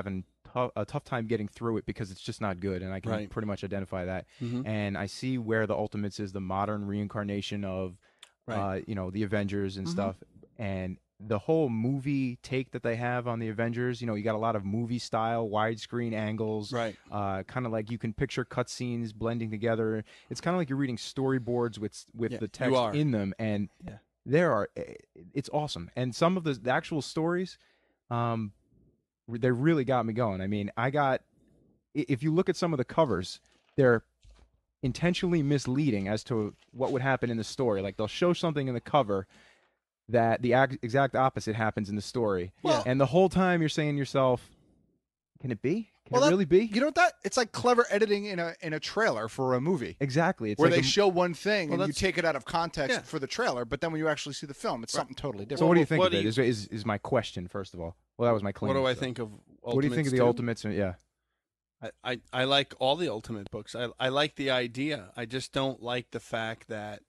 tough a tough time getting through it because it's just not good, and I can Right. pretty much identify that. Mhm. And I see where the Ultimates is the modern reincarnation of, Right. uh, you know, the Avengers and Mhm. stuff, and the whole movie take that they have on the Avengers. You know, you got a lot of movie style widescreen angles, Right. Uh, kind of like you can picture cutscenes blending together. It's kind of like you're reading storyboards with with Yeah, the you text are. in them, and Yeah. there are eh, it's awesome. And some of the, the actual stories, um, they really got me going. I mean, I got i- if you look at some of the covers, they're intentionally misleading as to what would happen in the story. Like they'll show something in the cover that the ag- exact opposite happens in the story. Well- and the whole time you're saying to yourself, can it be? Can Well, it that- really be? You know what that? It's like clever editing in a in a trailer for a movie. Exactly. It's where like they a- show one thing Well, and you that's- take it out of context Yeah. for the trailer, but then when you actually see the film, it's something totally different. So what do you think what of do it? you- Is, is is my question first of all? Well, that was my claim. What do I so. think of What do you think of the Ultimates Ultimates? Yeah. I, I, I like all the Ultimate books. I I like the idea. I just don't like the fact that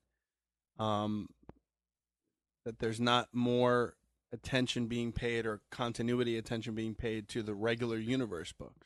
um that there's not more attention being paid or continuity attention being paid to the regular universe books.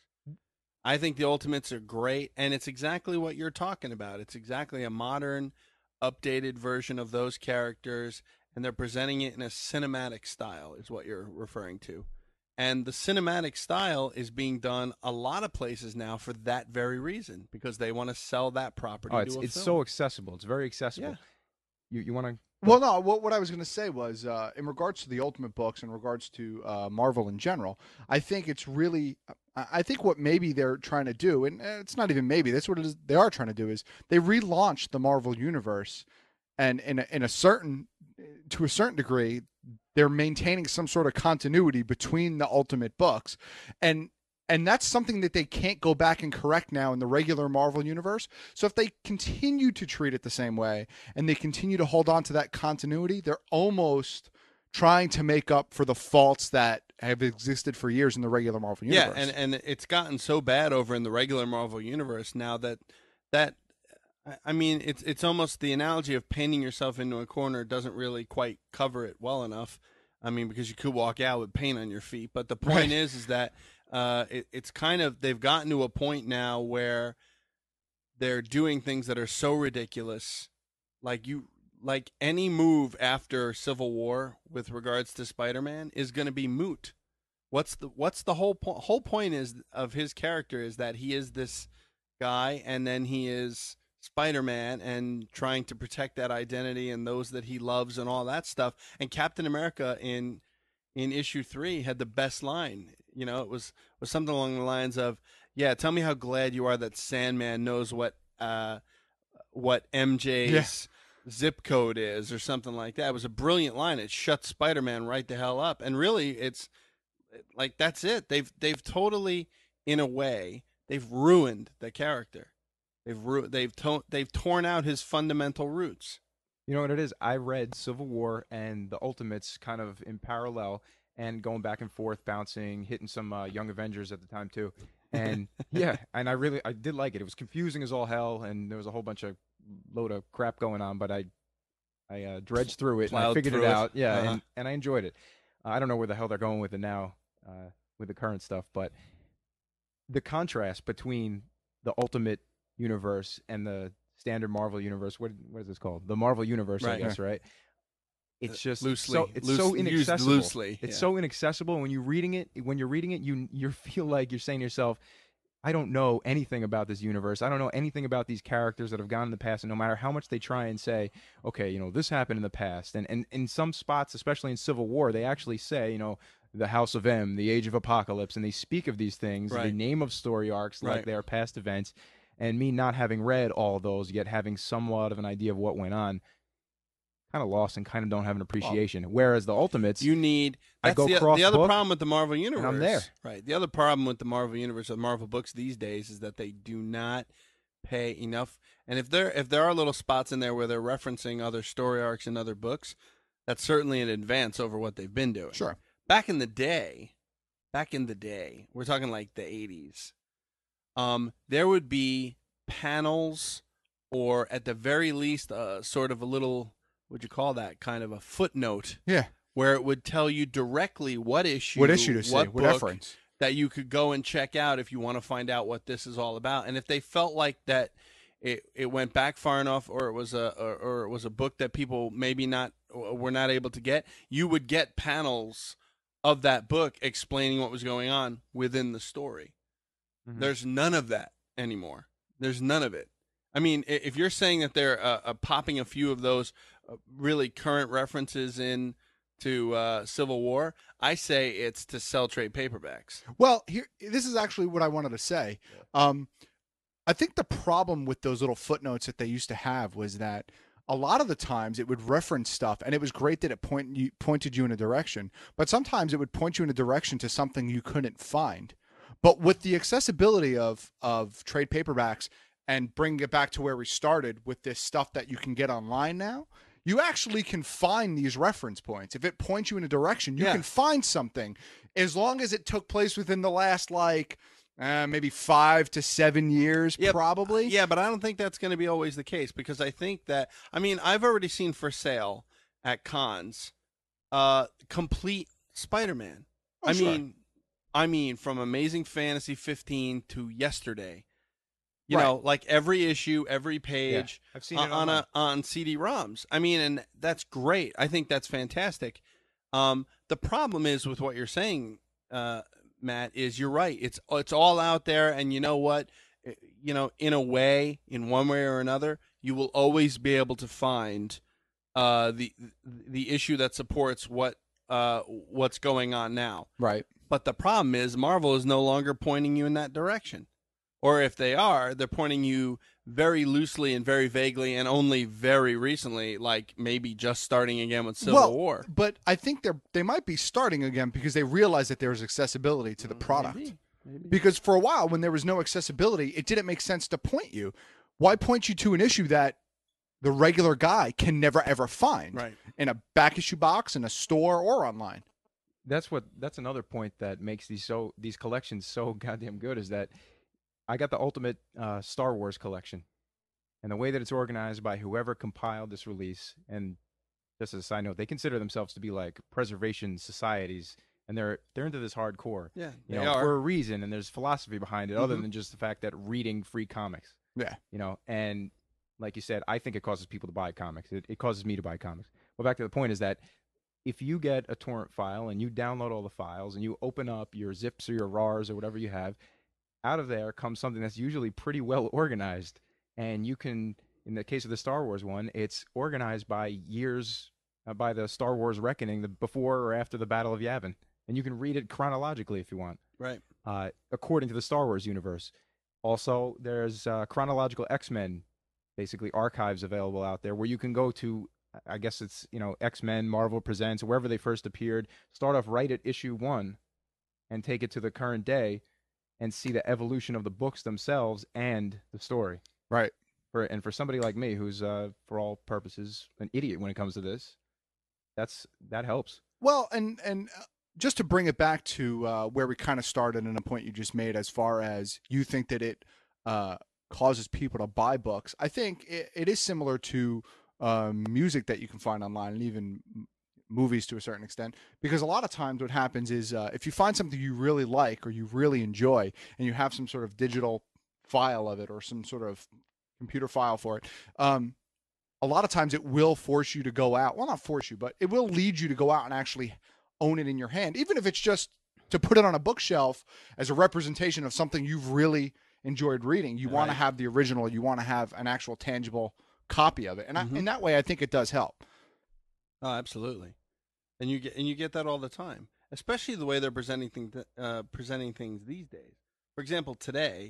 I think the Ultimates are great, and it's exactly what you're talking about. It's exactly a modern, updated version of those characters, and they're presenting it in a cinematic style, is what you're referring to. And the cinematic style is being done a lot of places now for that very reason, because they want to sell that property Oh, it's to a it's film. so accessible. It's very accessible. Yeah. You you want to? Well, no. What, what I was going to say was, uh, in regards to the Ultimate books, in regards to uh, Marvel in general, I think it's really, I I think what maybe they're trying to do, and uh, it's not even maybe, that's what it is. They are trying to do is they relaunched the Marvel universe, and in a, in a certain, to a certain degree, they're maintaining some sort of continuity between the Ultimate books, and. And that's something that they can't go back and correct now in the regular Marvel universe. So if they continue to treat it the same way and they continue to hold on to that continuity, they're almost trying to make up for the faults that have existed for years in the regular Marvel universe. Yeah, and, and it's gotten so bad over in the regular Marvel universe now that that I- I mean it's it's almost the analogy of painting yourself into a corner doesn't really quite cover it well enough. I mean, because you could walk out with paint on your feet, but the point Right. is is that uh, it, it's kind of they've gotten to a point now where they're doing things that are so ridiculous, like you like any move after Civil War with regards to Spider-Man is going to be moot. What's the what's the whole point? Whole point is of his character is that he is this guy, and then he is Spider-Man, and trying to protect that identity and those that he loves and all that stuff. And Captain America in in issue three had the best line. You know, it was was something along the lines of, "Yeah, tell me how glad you are that Sandman knows what uh, what M J's Yeah. zip code is," or something like that. It was a brilliant line. It shut Spider-Man right the hell up. And really, it's like that's it. They've they've totally, in a way, they've ruined the character. They've ru- they've to- they've torn out his fundamental roots. You know what it is? I read Civil War and the Ultimates kind of in parallel and going back and forth, bouncing, hitting some uh, Young Avengers at the time too. And yeah, and I really I did like it. It was confusing as all hell, and there was a whole bunch of load of crap going on, but I I uh, dredged through it and I Plowed figured it through it. out. Yeah, Uh-huh. and, and I enjoyed it. Uh, I don't know where the hell they're going with it now, uh, with the current stuff, but the contrast between the Ultimate universe and the standard Marvel universe. What what is this called? The Marvel universe, I Right. guess, right? It's just Loosely. so it's Loose- so used inaccessible. loosely, It's yeah. so inaccessible. When you reading it, when you're reading it, you you feel like you're saying to yourself, I don't know anything about this universe. I don't know anything about these characters that have gone in the past. And no matter how much they try and say, okay, you know, this happened in the past. And, and in some spots, especially in Civil War, they actually say, you know, the House of M, the Age of Apocalypse, and they speak of these things, the Right. name of story arcs like Right. they are past events. And me not having read all those, yet having somewhat of an idea of what went on, kind of lost and kind of don't have an appreciation. Whereas the Ultimates, You need. I That's go the, cross the other book, problem with the Marvel universe. I'm there. Right. The other problem with the Marvel universe, or the Marvel books these days, is that they do not pay enough. And if there if there are little spots in there where they're referencing other story arcs in other books, that's certainly an advance over what they've been doing. Sure. Back in the day, back in the day, we're talking like the eighties. Um, there would be panels, or at the very least, uh, sort of a little, what'd you call that? Kind of a footnote. Yeah. Where it would tell you directly what issue, What issue to see, what what book, reference. that you could go and check out if you want to find out what this is all about. And if they felt like that it, it went back far enough, or it was a or, or it was a book that people maybe not were not able to get, you would get panels of that book explaining what was going on within the story. Mm-hmm. There's none of that anymore. There's none of it. I mean, if you're saying that they're uh, uh, popping a few of those uh, really current references in to uh, Civil War, I say it's to sell trade paperbacks. Well, here, this is actually what I wanted to say. Um, I think the problem with those little footnotes that they used to have was that a lot of the times it would reference stuff, and it was great that it point you, pointed you in a direction, but sometimes it would point you in a direction to something you couldn't find. But with the accessibility of, of trade paperbacks, and bring it back to where we started with this stuff that you can get online now, you actually can find these reference points. If it points you in a direction, you Yeah. can find something, as long as it took place within the last, like, uh, maybe five to seven years, Yeah, probably. Yeah, but I don't think that's going to be always the case, because I think that, I mean, I've already seen for sale at cons uh, complete Spider-Man. Oh, I sure. mean, I mean, from Amazing Fantasy fifteen to yesterday. You Right. know, like every issue, every page I've seen on it on, online. a, on C D ROMs. I mean, and that's great. I think that's fantastic. Um, the problem is with what you're saying, uh, Matt, is you're right. It's it's all out there, and you know what? Eh, You know, in a way, in one way or another, you will always be able to find uh, the the issue that supports what uh, what's going on now. Right. But the problem is Marvel is no longer pointing you in that direction. Or if they are, they're pointing you very loosely and very vaguely, and only very recently, like maybe just starting again with Civil well, War. But I think they're they might be starting again because they realize that there's accessibility to the product. Maybe, maybe. Because for a while, when there was no accessibility, it didn't make sense to point you. Why point you to an issue that the regular guy can never ever find Right. in a back issue box, in a store, or online? That's what. That's another point that makes these so these collections so goddamn good is that I got the Ultimate uh, Star Wars collection, and the way that it's organized by whoever compiled this release, and just as a side note, they consider themselves to be like preservation societies, and they're they're into this hardcore, Yeah, you they know, are. for a reason, and there's philosophy behind it, other Mhm. than just the fact that reading free comics, Yeah. you know, and like you said, I think it causes people to buy comics. It, it causes me to buy comics. Well, back to the point is that if you get a torrent file and you download all the files and you open up your zips or your rars or whatever you have, out of there comes something that's usually pretty well organized. And you can, in the case of the Star Wars one, it's organized by years, uh, by the Star Wars Reckoning, the before or after the Battle of Yavin. And you can read it chronologically if you want, Right. uh, according to the Star Wars universe. Also, there's uh, chronological X-Men, basically archives available out there where you can go to, I guess it's, you know, X-Men, Marvel Presents, wherever they first appeared, start off right at issue one and take it to the current day and see the evolution of the books themselves and the story. Right. For and for somebody like me, who's uh, for all purposes an idiot when it comes to this, that's that helps. Well, and and uh, just to bring it back to uh, where we kind of started and a point you just made, as far as you think that it uh, causes people to buy books, I think it, it is similar to um, music that you can find online, and even m- movies to a certain extent, because a lot of times what happens is uh, if you find something you really like or you really enjoy and you have some sort of digital file of it or some sort of computer file for it, um, a lot of times it will force you to go out. Well, not force you, but it will lead you to go out and actually own it in your hand, even if it's just to put it on a bookshelf as a representation of something you've really enjoyed reading. You want to Right. have the original. You want to have an actual tangible copy of it, and Mhm. I, in that way, I think it does help. Oh, absolutely. And you get and you get that all the time, especially the way they're presenting things uh, presenting things these days. For example, today,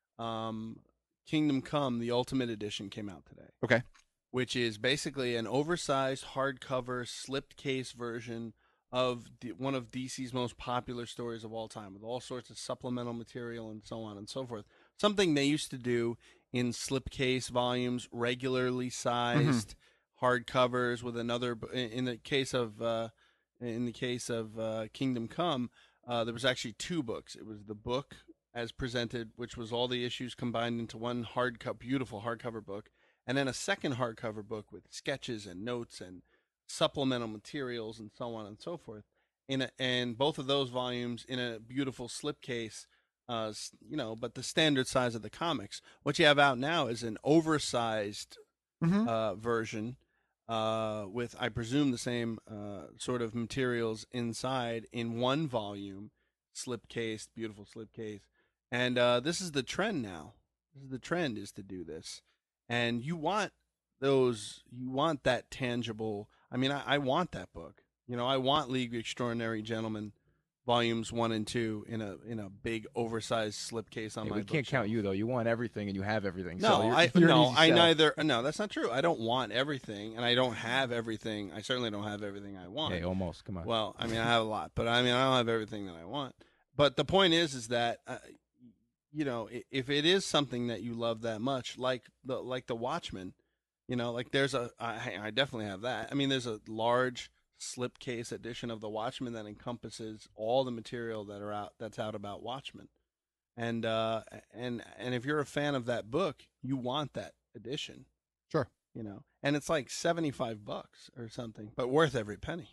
um, Kingdom Come: The Ultimate Edition came out today. Okay. Which is basically an oversized hardcover slipped case version of the, one of D C's most popular stories of all time, with all sorts of supplemental material and so on and so forth. Something they used to do in slipcase volumes, regularly sized hardcovers with another. In in the case of uh, in the case of uh, Kingdom Come, uh, there was actually two books. It was the book as presented, which was all the issues combined into one hardcover, beautiful hardcover book, and then a second hardcover book with sketches and notes and supplemental materials and so on and so forth. in a, and both of those volumes in a beautiful slipcase. Uh, s- you know, but the standard size of the comics. What you have out now is an oversized Mhm. uh, version uh, with, I presume, the same uh, sort of materials inside in one volume, slipcase, beautiful slipcase. And uh, this is the trend now. This is the trend is to do this, and you want those. You want that tangible. I mean, I, I want that book. You know, I want League of Extraordinary Gentlemen, volumes one and two in a in a big oversized slipcase on Yeah, my. we can't bookshelf. count you though. You want everything, and you have everything. No, so you're, I you're an no, easy I sell. neither. No, that's not true. I don't want everything, and I don't have everything. I certainly don't have everything I want. Hey, almost. Come on. Well, I mean, I have a lot, but I mean, I don't have everything that I want. But the point is, is that uh, you know, i- if it is something that you love that much, like the like the Watchmen, you know, like there's a, I, I definitely have that. I mean, there's a large slipcase edition of the Watchmen that encompasses all the material that are out that's out about Watchmen, and uh, and and if you're a fan of that book, you want that edition. Sure. You know, and it's like seventy-five bucks or something, but worth every penny.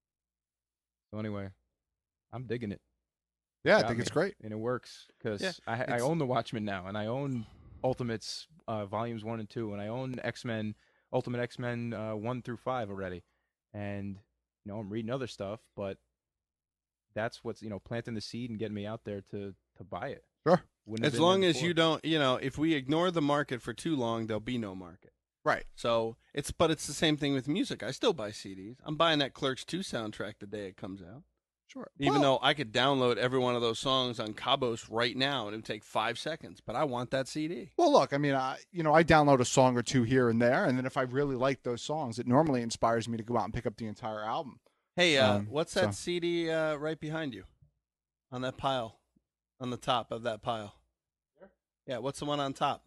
So anyway, I'm digging it. Yeah, I Got think me. it's great. and it works because Yeah, I, I it's- own the Watchmen now, and I own Ultimates uh, volumes one and two, and I own X Men, Ultimate X Men uh, one through five already, and you know I'm reading other stuff, but that's what's you know planting the seed and getting me out there to to buy it. Sure. Wouldn't have As been there long as before. you don't, you know, if we ignore the market for too long, there'll be no market. Right. So it's, but it's the same thing with music. I still buy C Ds. I'm buying that Clerks two soundtrack the day it comes out. Sure. Even Well- though I could download every one of those songs on Cabos right now and it would take five seconds, but I want that C D. Well, look, I mean, I you know, I download a song or two here and there, and then if I really like those songs, it normally inspires me to go out and pick up the entire album. Hey, uh, Um, what's that so- C D uh, right behind you on that pile, on the top of that pile? Yeah, what's the one on top?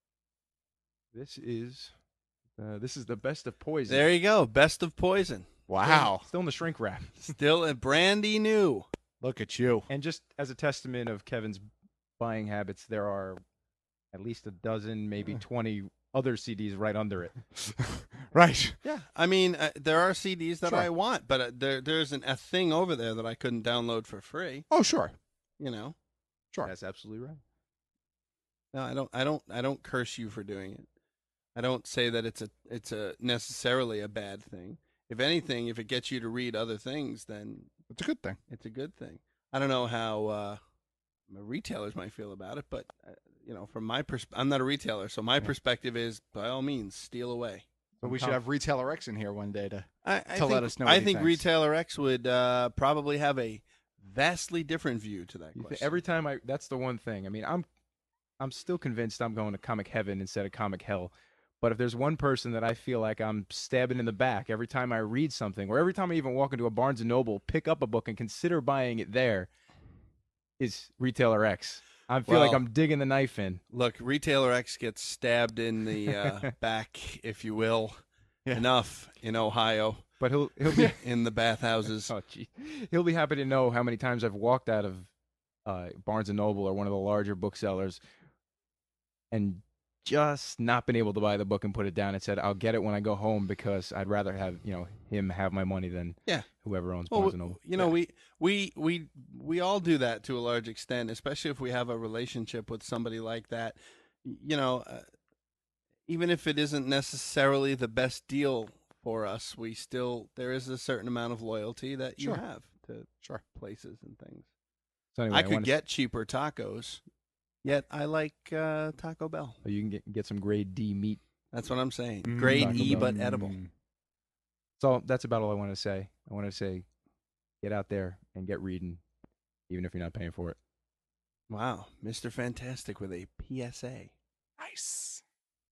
This is uh, this is the best of Poison. There you go, Best of Poison. Wow. Still in the shrink wrap. Still a brandy new. Look at you. And just as a testament of Kevin's buying habits, there are at least a dozen, maybe twenty other C Ds right under it. Right. Yeah, I mean, uh, there are C Ds that Sure. I want, but uh, there there's an, a thing over there that I couldn't download for free. Oh, sure. You know, Sure. That's absolutely right. no, I don't, I don't, I don't curse you for doing it. I don't say that it's a, it's a necessarily a bad thing. If anything, if it gets you to read other things, then It's a good thing. it's a good thing. I don't know how uh, retailers might feel about it, but uh, you know, from my perspective, I'm not a retailer, so my perspective is, by all means, steal away. But we should have Retailer X in here one day to, I, I to think, let us know. I what he think thinks. Retailer X would uh, probably have a vastly different view to that You thi- question. every time I, that's the one thing. I mean, I'm, I'm still convinced I'm going to comic heaven instead of comic hell. But if there's one person that I feel like I'm stabbing in the back every time I read something, or every time I even walk into a Barnes and Noble, pick up a book and consider buying it there, is Retailer X. I feel like Well, I'm digging the knife in. Look, Retailer X gets stabbed in the uh, back, if you will, Yeah. enough in Ohio, But he'll he'll be in the bathhouses. oh gee, he'll be happy to know how many times I've walked out of uh, Barnes and Noble or one of the larger booksellers, and just not been able to buy the book and put it down. And said I'll get it when I go home because I'd rather have you know him have my money than Yeah. whoever owns Well, Barnes and Noble. you know, we, we we we all do that to a large extent, especially if we have a relationship with somebody like that. Y- You know, uh, even if it isn't necessarily the best deal for us, we still there is a certain amount of loyalty that you Sure. have to Sure. places and things. So anyway, I I could wanna- get cheaper tacos, yet I like uh, Taco Bell. Oh, you can get get some grade D meat. That's what I'm saying. Mm, Grade Taco E, Bell. but edible. Mm. So that's about all I want to say. I want to say, get out there and get reading, even if you're not paying for it. Wow, Mister Fantastic with a P S A. Nice.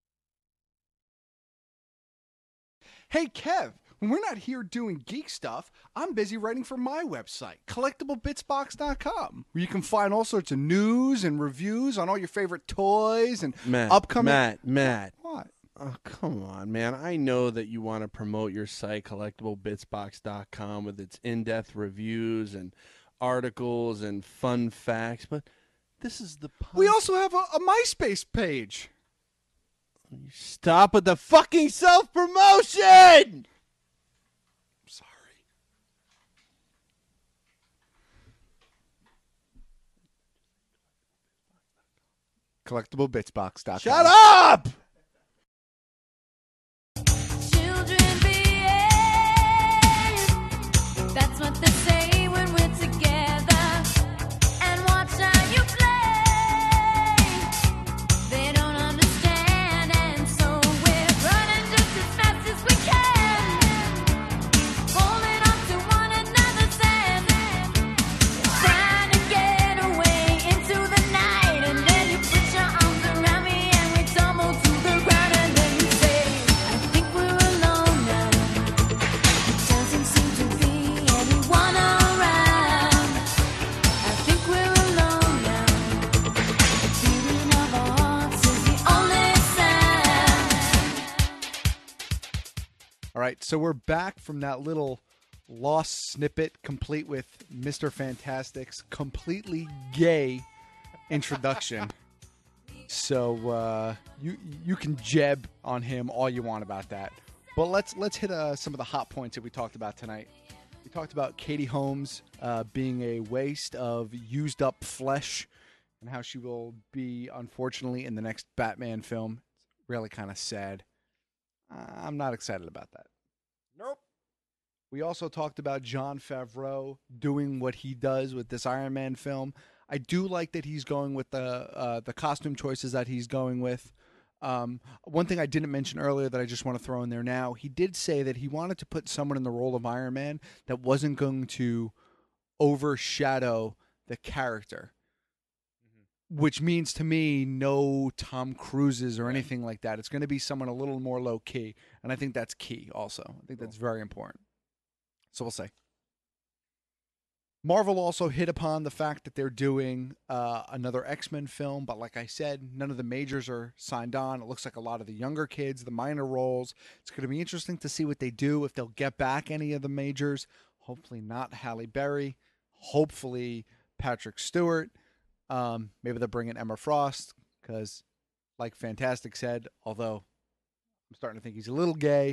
Hey, Kev, when we're not here doing geek stuff, I'm busy writing for my website, collectible bits box dot com, where you can find all sorts of news and reviews on all your favorite toys and Matt, upcoming. Matt, Matt. What? Oh, come on, man. I know that you want to promote your site, collectible bits box dot com, with its in-depth reviews and articles and fun facts, but this is the... We also have a, a MySpace page. Stop with the fucking self-promotion! Sorry. collectible bits box dot com. Shut up! Children behave. That's what they say when we're together. And watch how you play. They don't understand, and so we're running just as fast as we can. Holding on to one another's hand. Trying to get away into the night. And then you put your arms around me and we tumble to the ground. And then you say, I think we're alone now. It doesn't seem to be anyone around. I think we're alone now. The beating of our hearts is the only sound. All right, so we're back from that little lost snippet, complete with Mister Fantastic's completely gay introduction. So uh, you you can jeb on him all you want about that, but let's let's hit uh, some of the hot points that we talked about tonight. We talked about Katie Holmes uh, being a waste of used up flesh, and how she will be, unfortunately, in the next Batman film. It's really kind of sad. Uh, I'm not excited about that. Nope. We also talked about Jon Favreau doing what he does with this Iron Man film. I do like that he's going with the uh, the costume choices that he's going with. Um, one thing I didn't mention earlier that I just want to throw in there now, he did say that he wanted to put someone in the role of Iron Man that wasn't going to overshadow the character. Which means to me, no Tom Cruises or anything like that. It's going to be someone a little more low key, and I think that's key. Also, I think that's very important. So we'll see. Marvel also hit upon the fact that they're doing uh, another X-Men film, but like I said, none of the majors are signed on. It looks like a lot of the younger kids, the minor roles. It's going to be interesting to see what they do, if they'll get back any of the majors. Hopefully not Halle Berry. Hopefully Patrick Stewart. Um, maybe they'll bring in Emma Frost because, like Fantastic said, although I'm starting to think he's a little gay,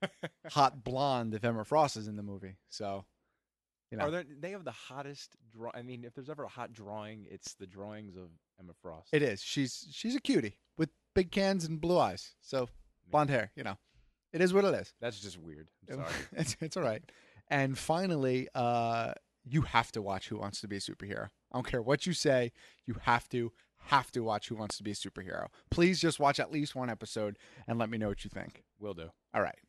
hot blonde if Emma Frost is in the movie. So, you know. Are there, they have the hottest draw. I mean, if there's ever a hot drawing, it's the drawings of Emma Frost. It is. She's she's a cutie with big cans and blue eyes. So blonde hair, you know. It is what it is. That's just weird. I'm sorry. it's, it's all right. And finally, uh, you have to watch Who Wants to Be a Superhero. I don't care what you say. You have to, have to watch Who Wants to Be a Superhero. Please just watch at least one episode and let me know what you think. Will do. All right.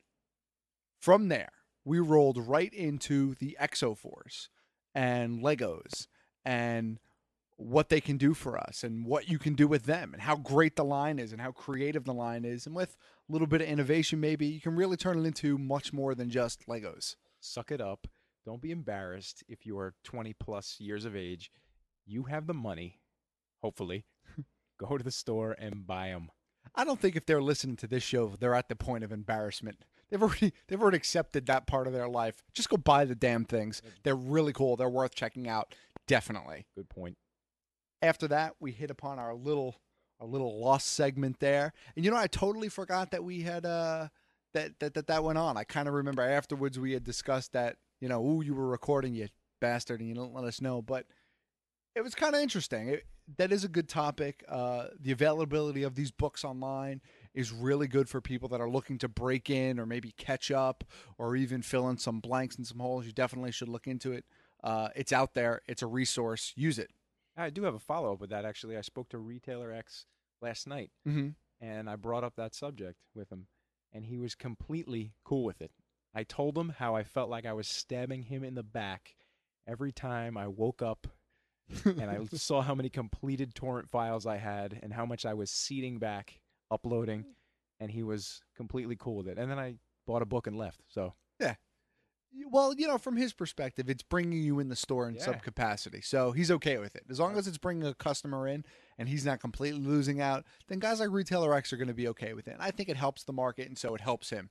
From there, we rolled right into the Exoforce and Legos and what they can do for us and what you can do with them and how great the line is and how creative the line is. And with a little bit of innovation, maybe you can really turn it into much more than just Legos. Suck it up. Don't be embarrassed if you are twenty plus years of age. You have the money, hopefully. Go to the store and buy them. I don't think if they're listening to this show, they're at the point of embarrassment. They've already they've already accepted that part of their life. Just go buy the damn things. They're really cool. They're worth checking out. Definitely. Good point. After that, we hit upon our little our little lost segment there. And you know, I totally forgot that we had uh that that that, that went on. I kind of remember afterwards we had discussed that, you know, ooh, you were recording, you bastard, and you didn't let us know. But it was kind of interesting. It, that is a good topic. Uh, the availability of these books online is really good for people that are looking to break in or maybe catch up or even fill in some blanks and some holes. You definitely should look into it. Uh, it's out there. It's a resource. Use it. I do have a follow-up with that, actually. I spoke to Retailer X last night, mm-hmm. and I brought up that subject with him, and he was completely cool with it. I told him how I felt like I was stabbing him in the back every time I woke up and I saw how many completed torrent files I had and how much I was seeding back, uploading, and he was completely cool with it. And then I bought a book and left. So yeah. Well, you know, from his perspective, it's bringing you in the store in Yeah. some capacity. So he's okay with it. As long as it's bringing a customer in and he's not completely losing out, then guys like Retailer X are going to be okay with it. And I think it helps the market, and so it helps him.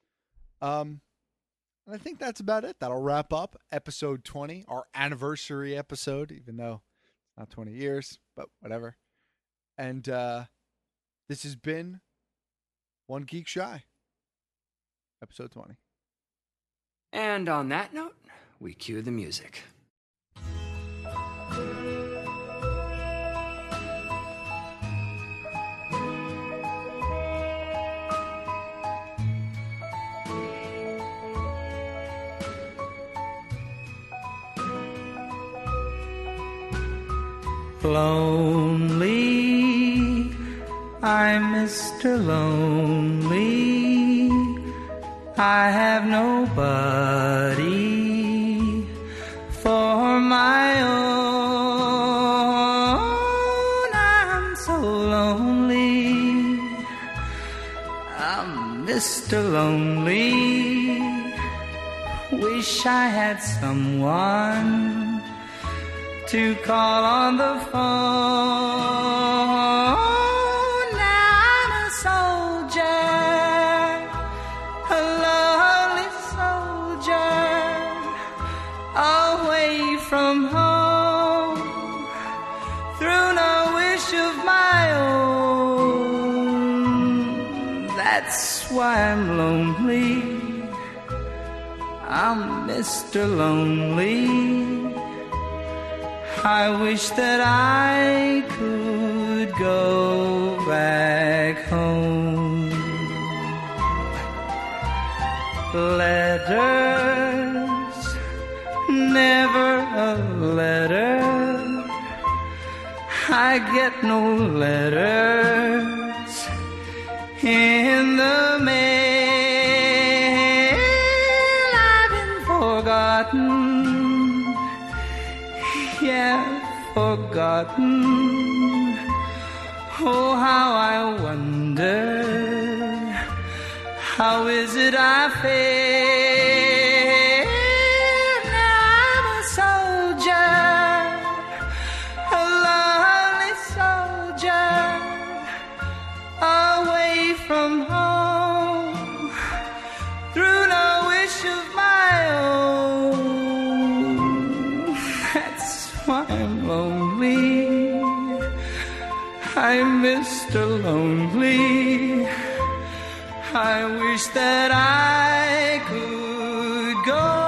Um, and I think that's about it. That'll wrap up episode twenty, our anniversary episode, even though it's not twenty years, but whatever. And uh, this has been One Geek Shy, episode twenty. And on that note, we cue the music. Lonely, I'm Mister Lonely. I have nobody for my own. I'm so lonely. I'm Mister Lonely. Wish I had someone to call on the phone. Now I'm a soldier, a lonely soldier, away from home, through no wish of my own. That's why I'm lonely. I'm Mister Lonely. I wish that I could go back home. Letters, never a letter. I get no letters in the mail. I've been forgotten. Yeah, forgotten. Oh, how I wonder, how is it I fail? Now I'm a soldier, a lonely soldier, away from home, through no wish of my own. That's why I'm lonely. I'm Mister Lonely. I wish that I could go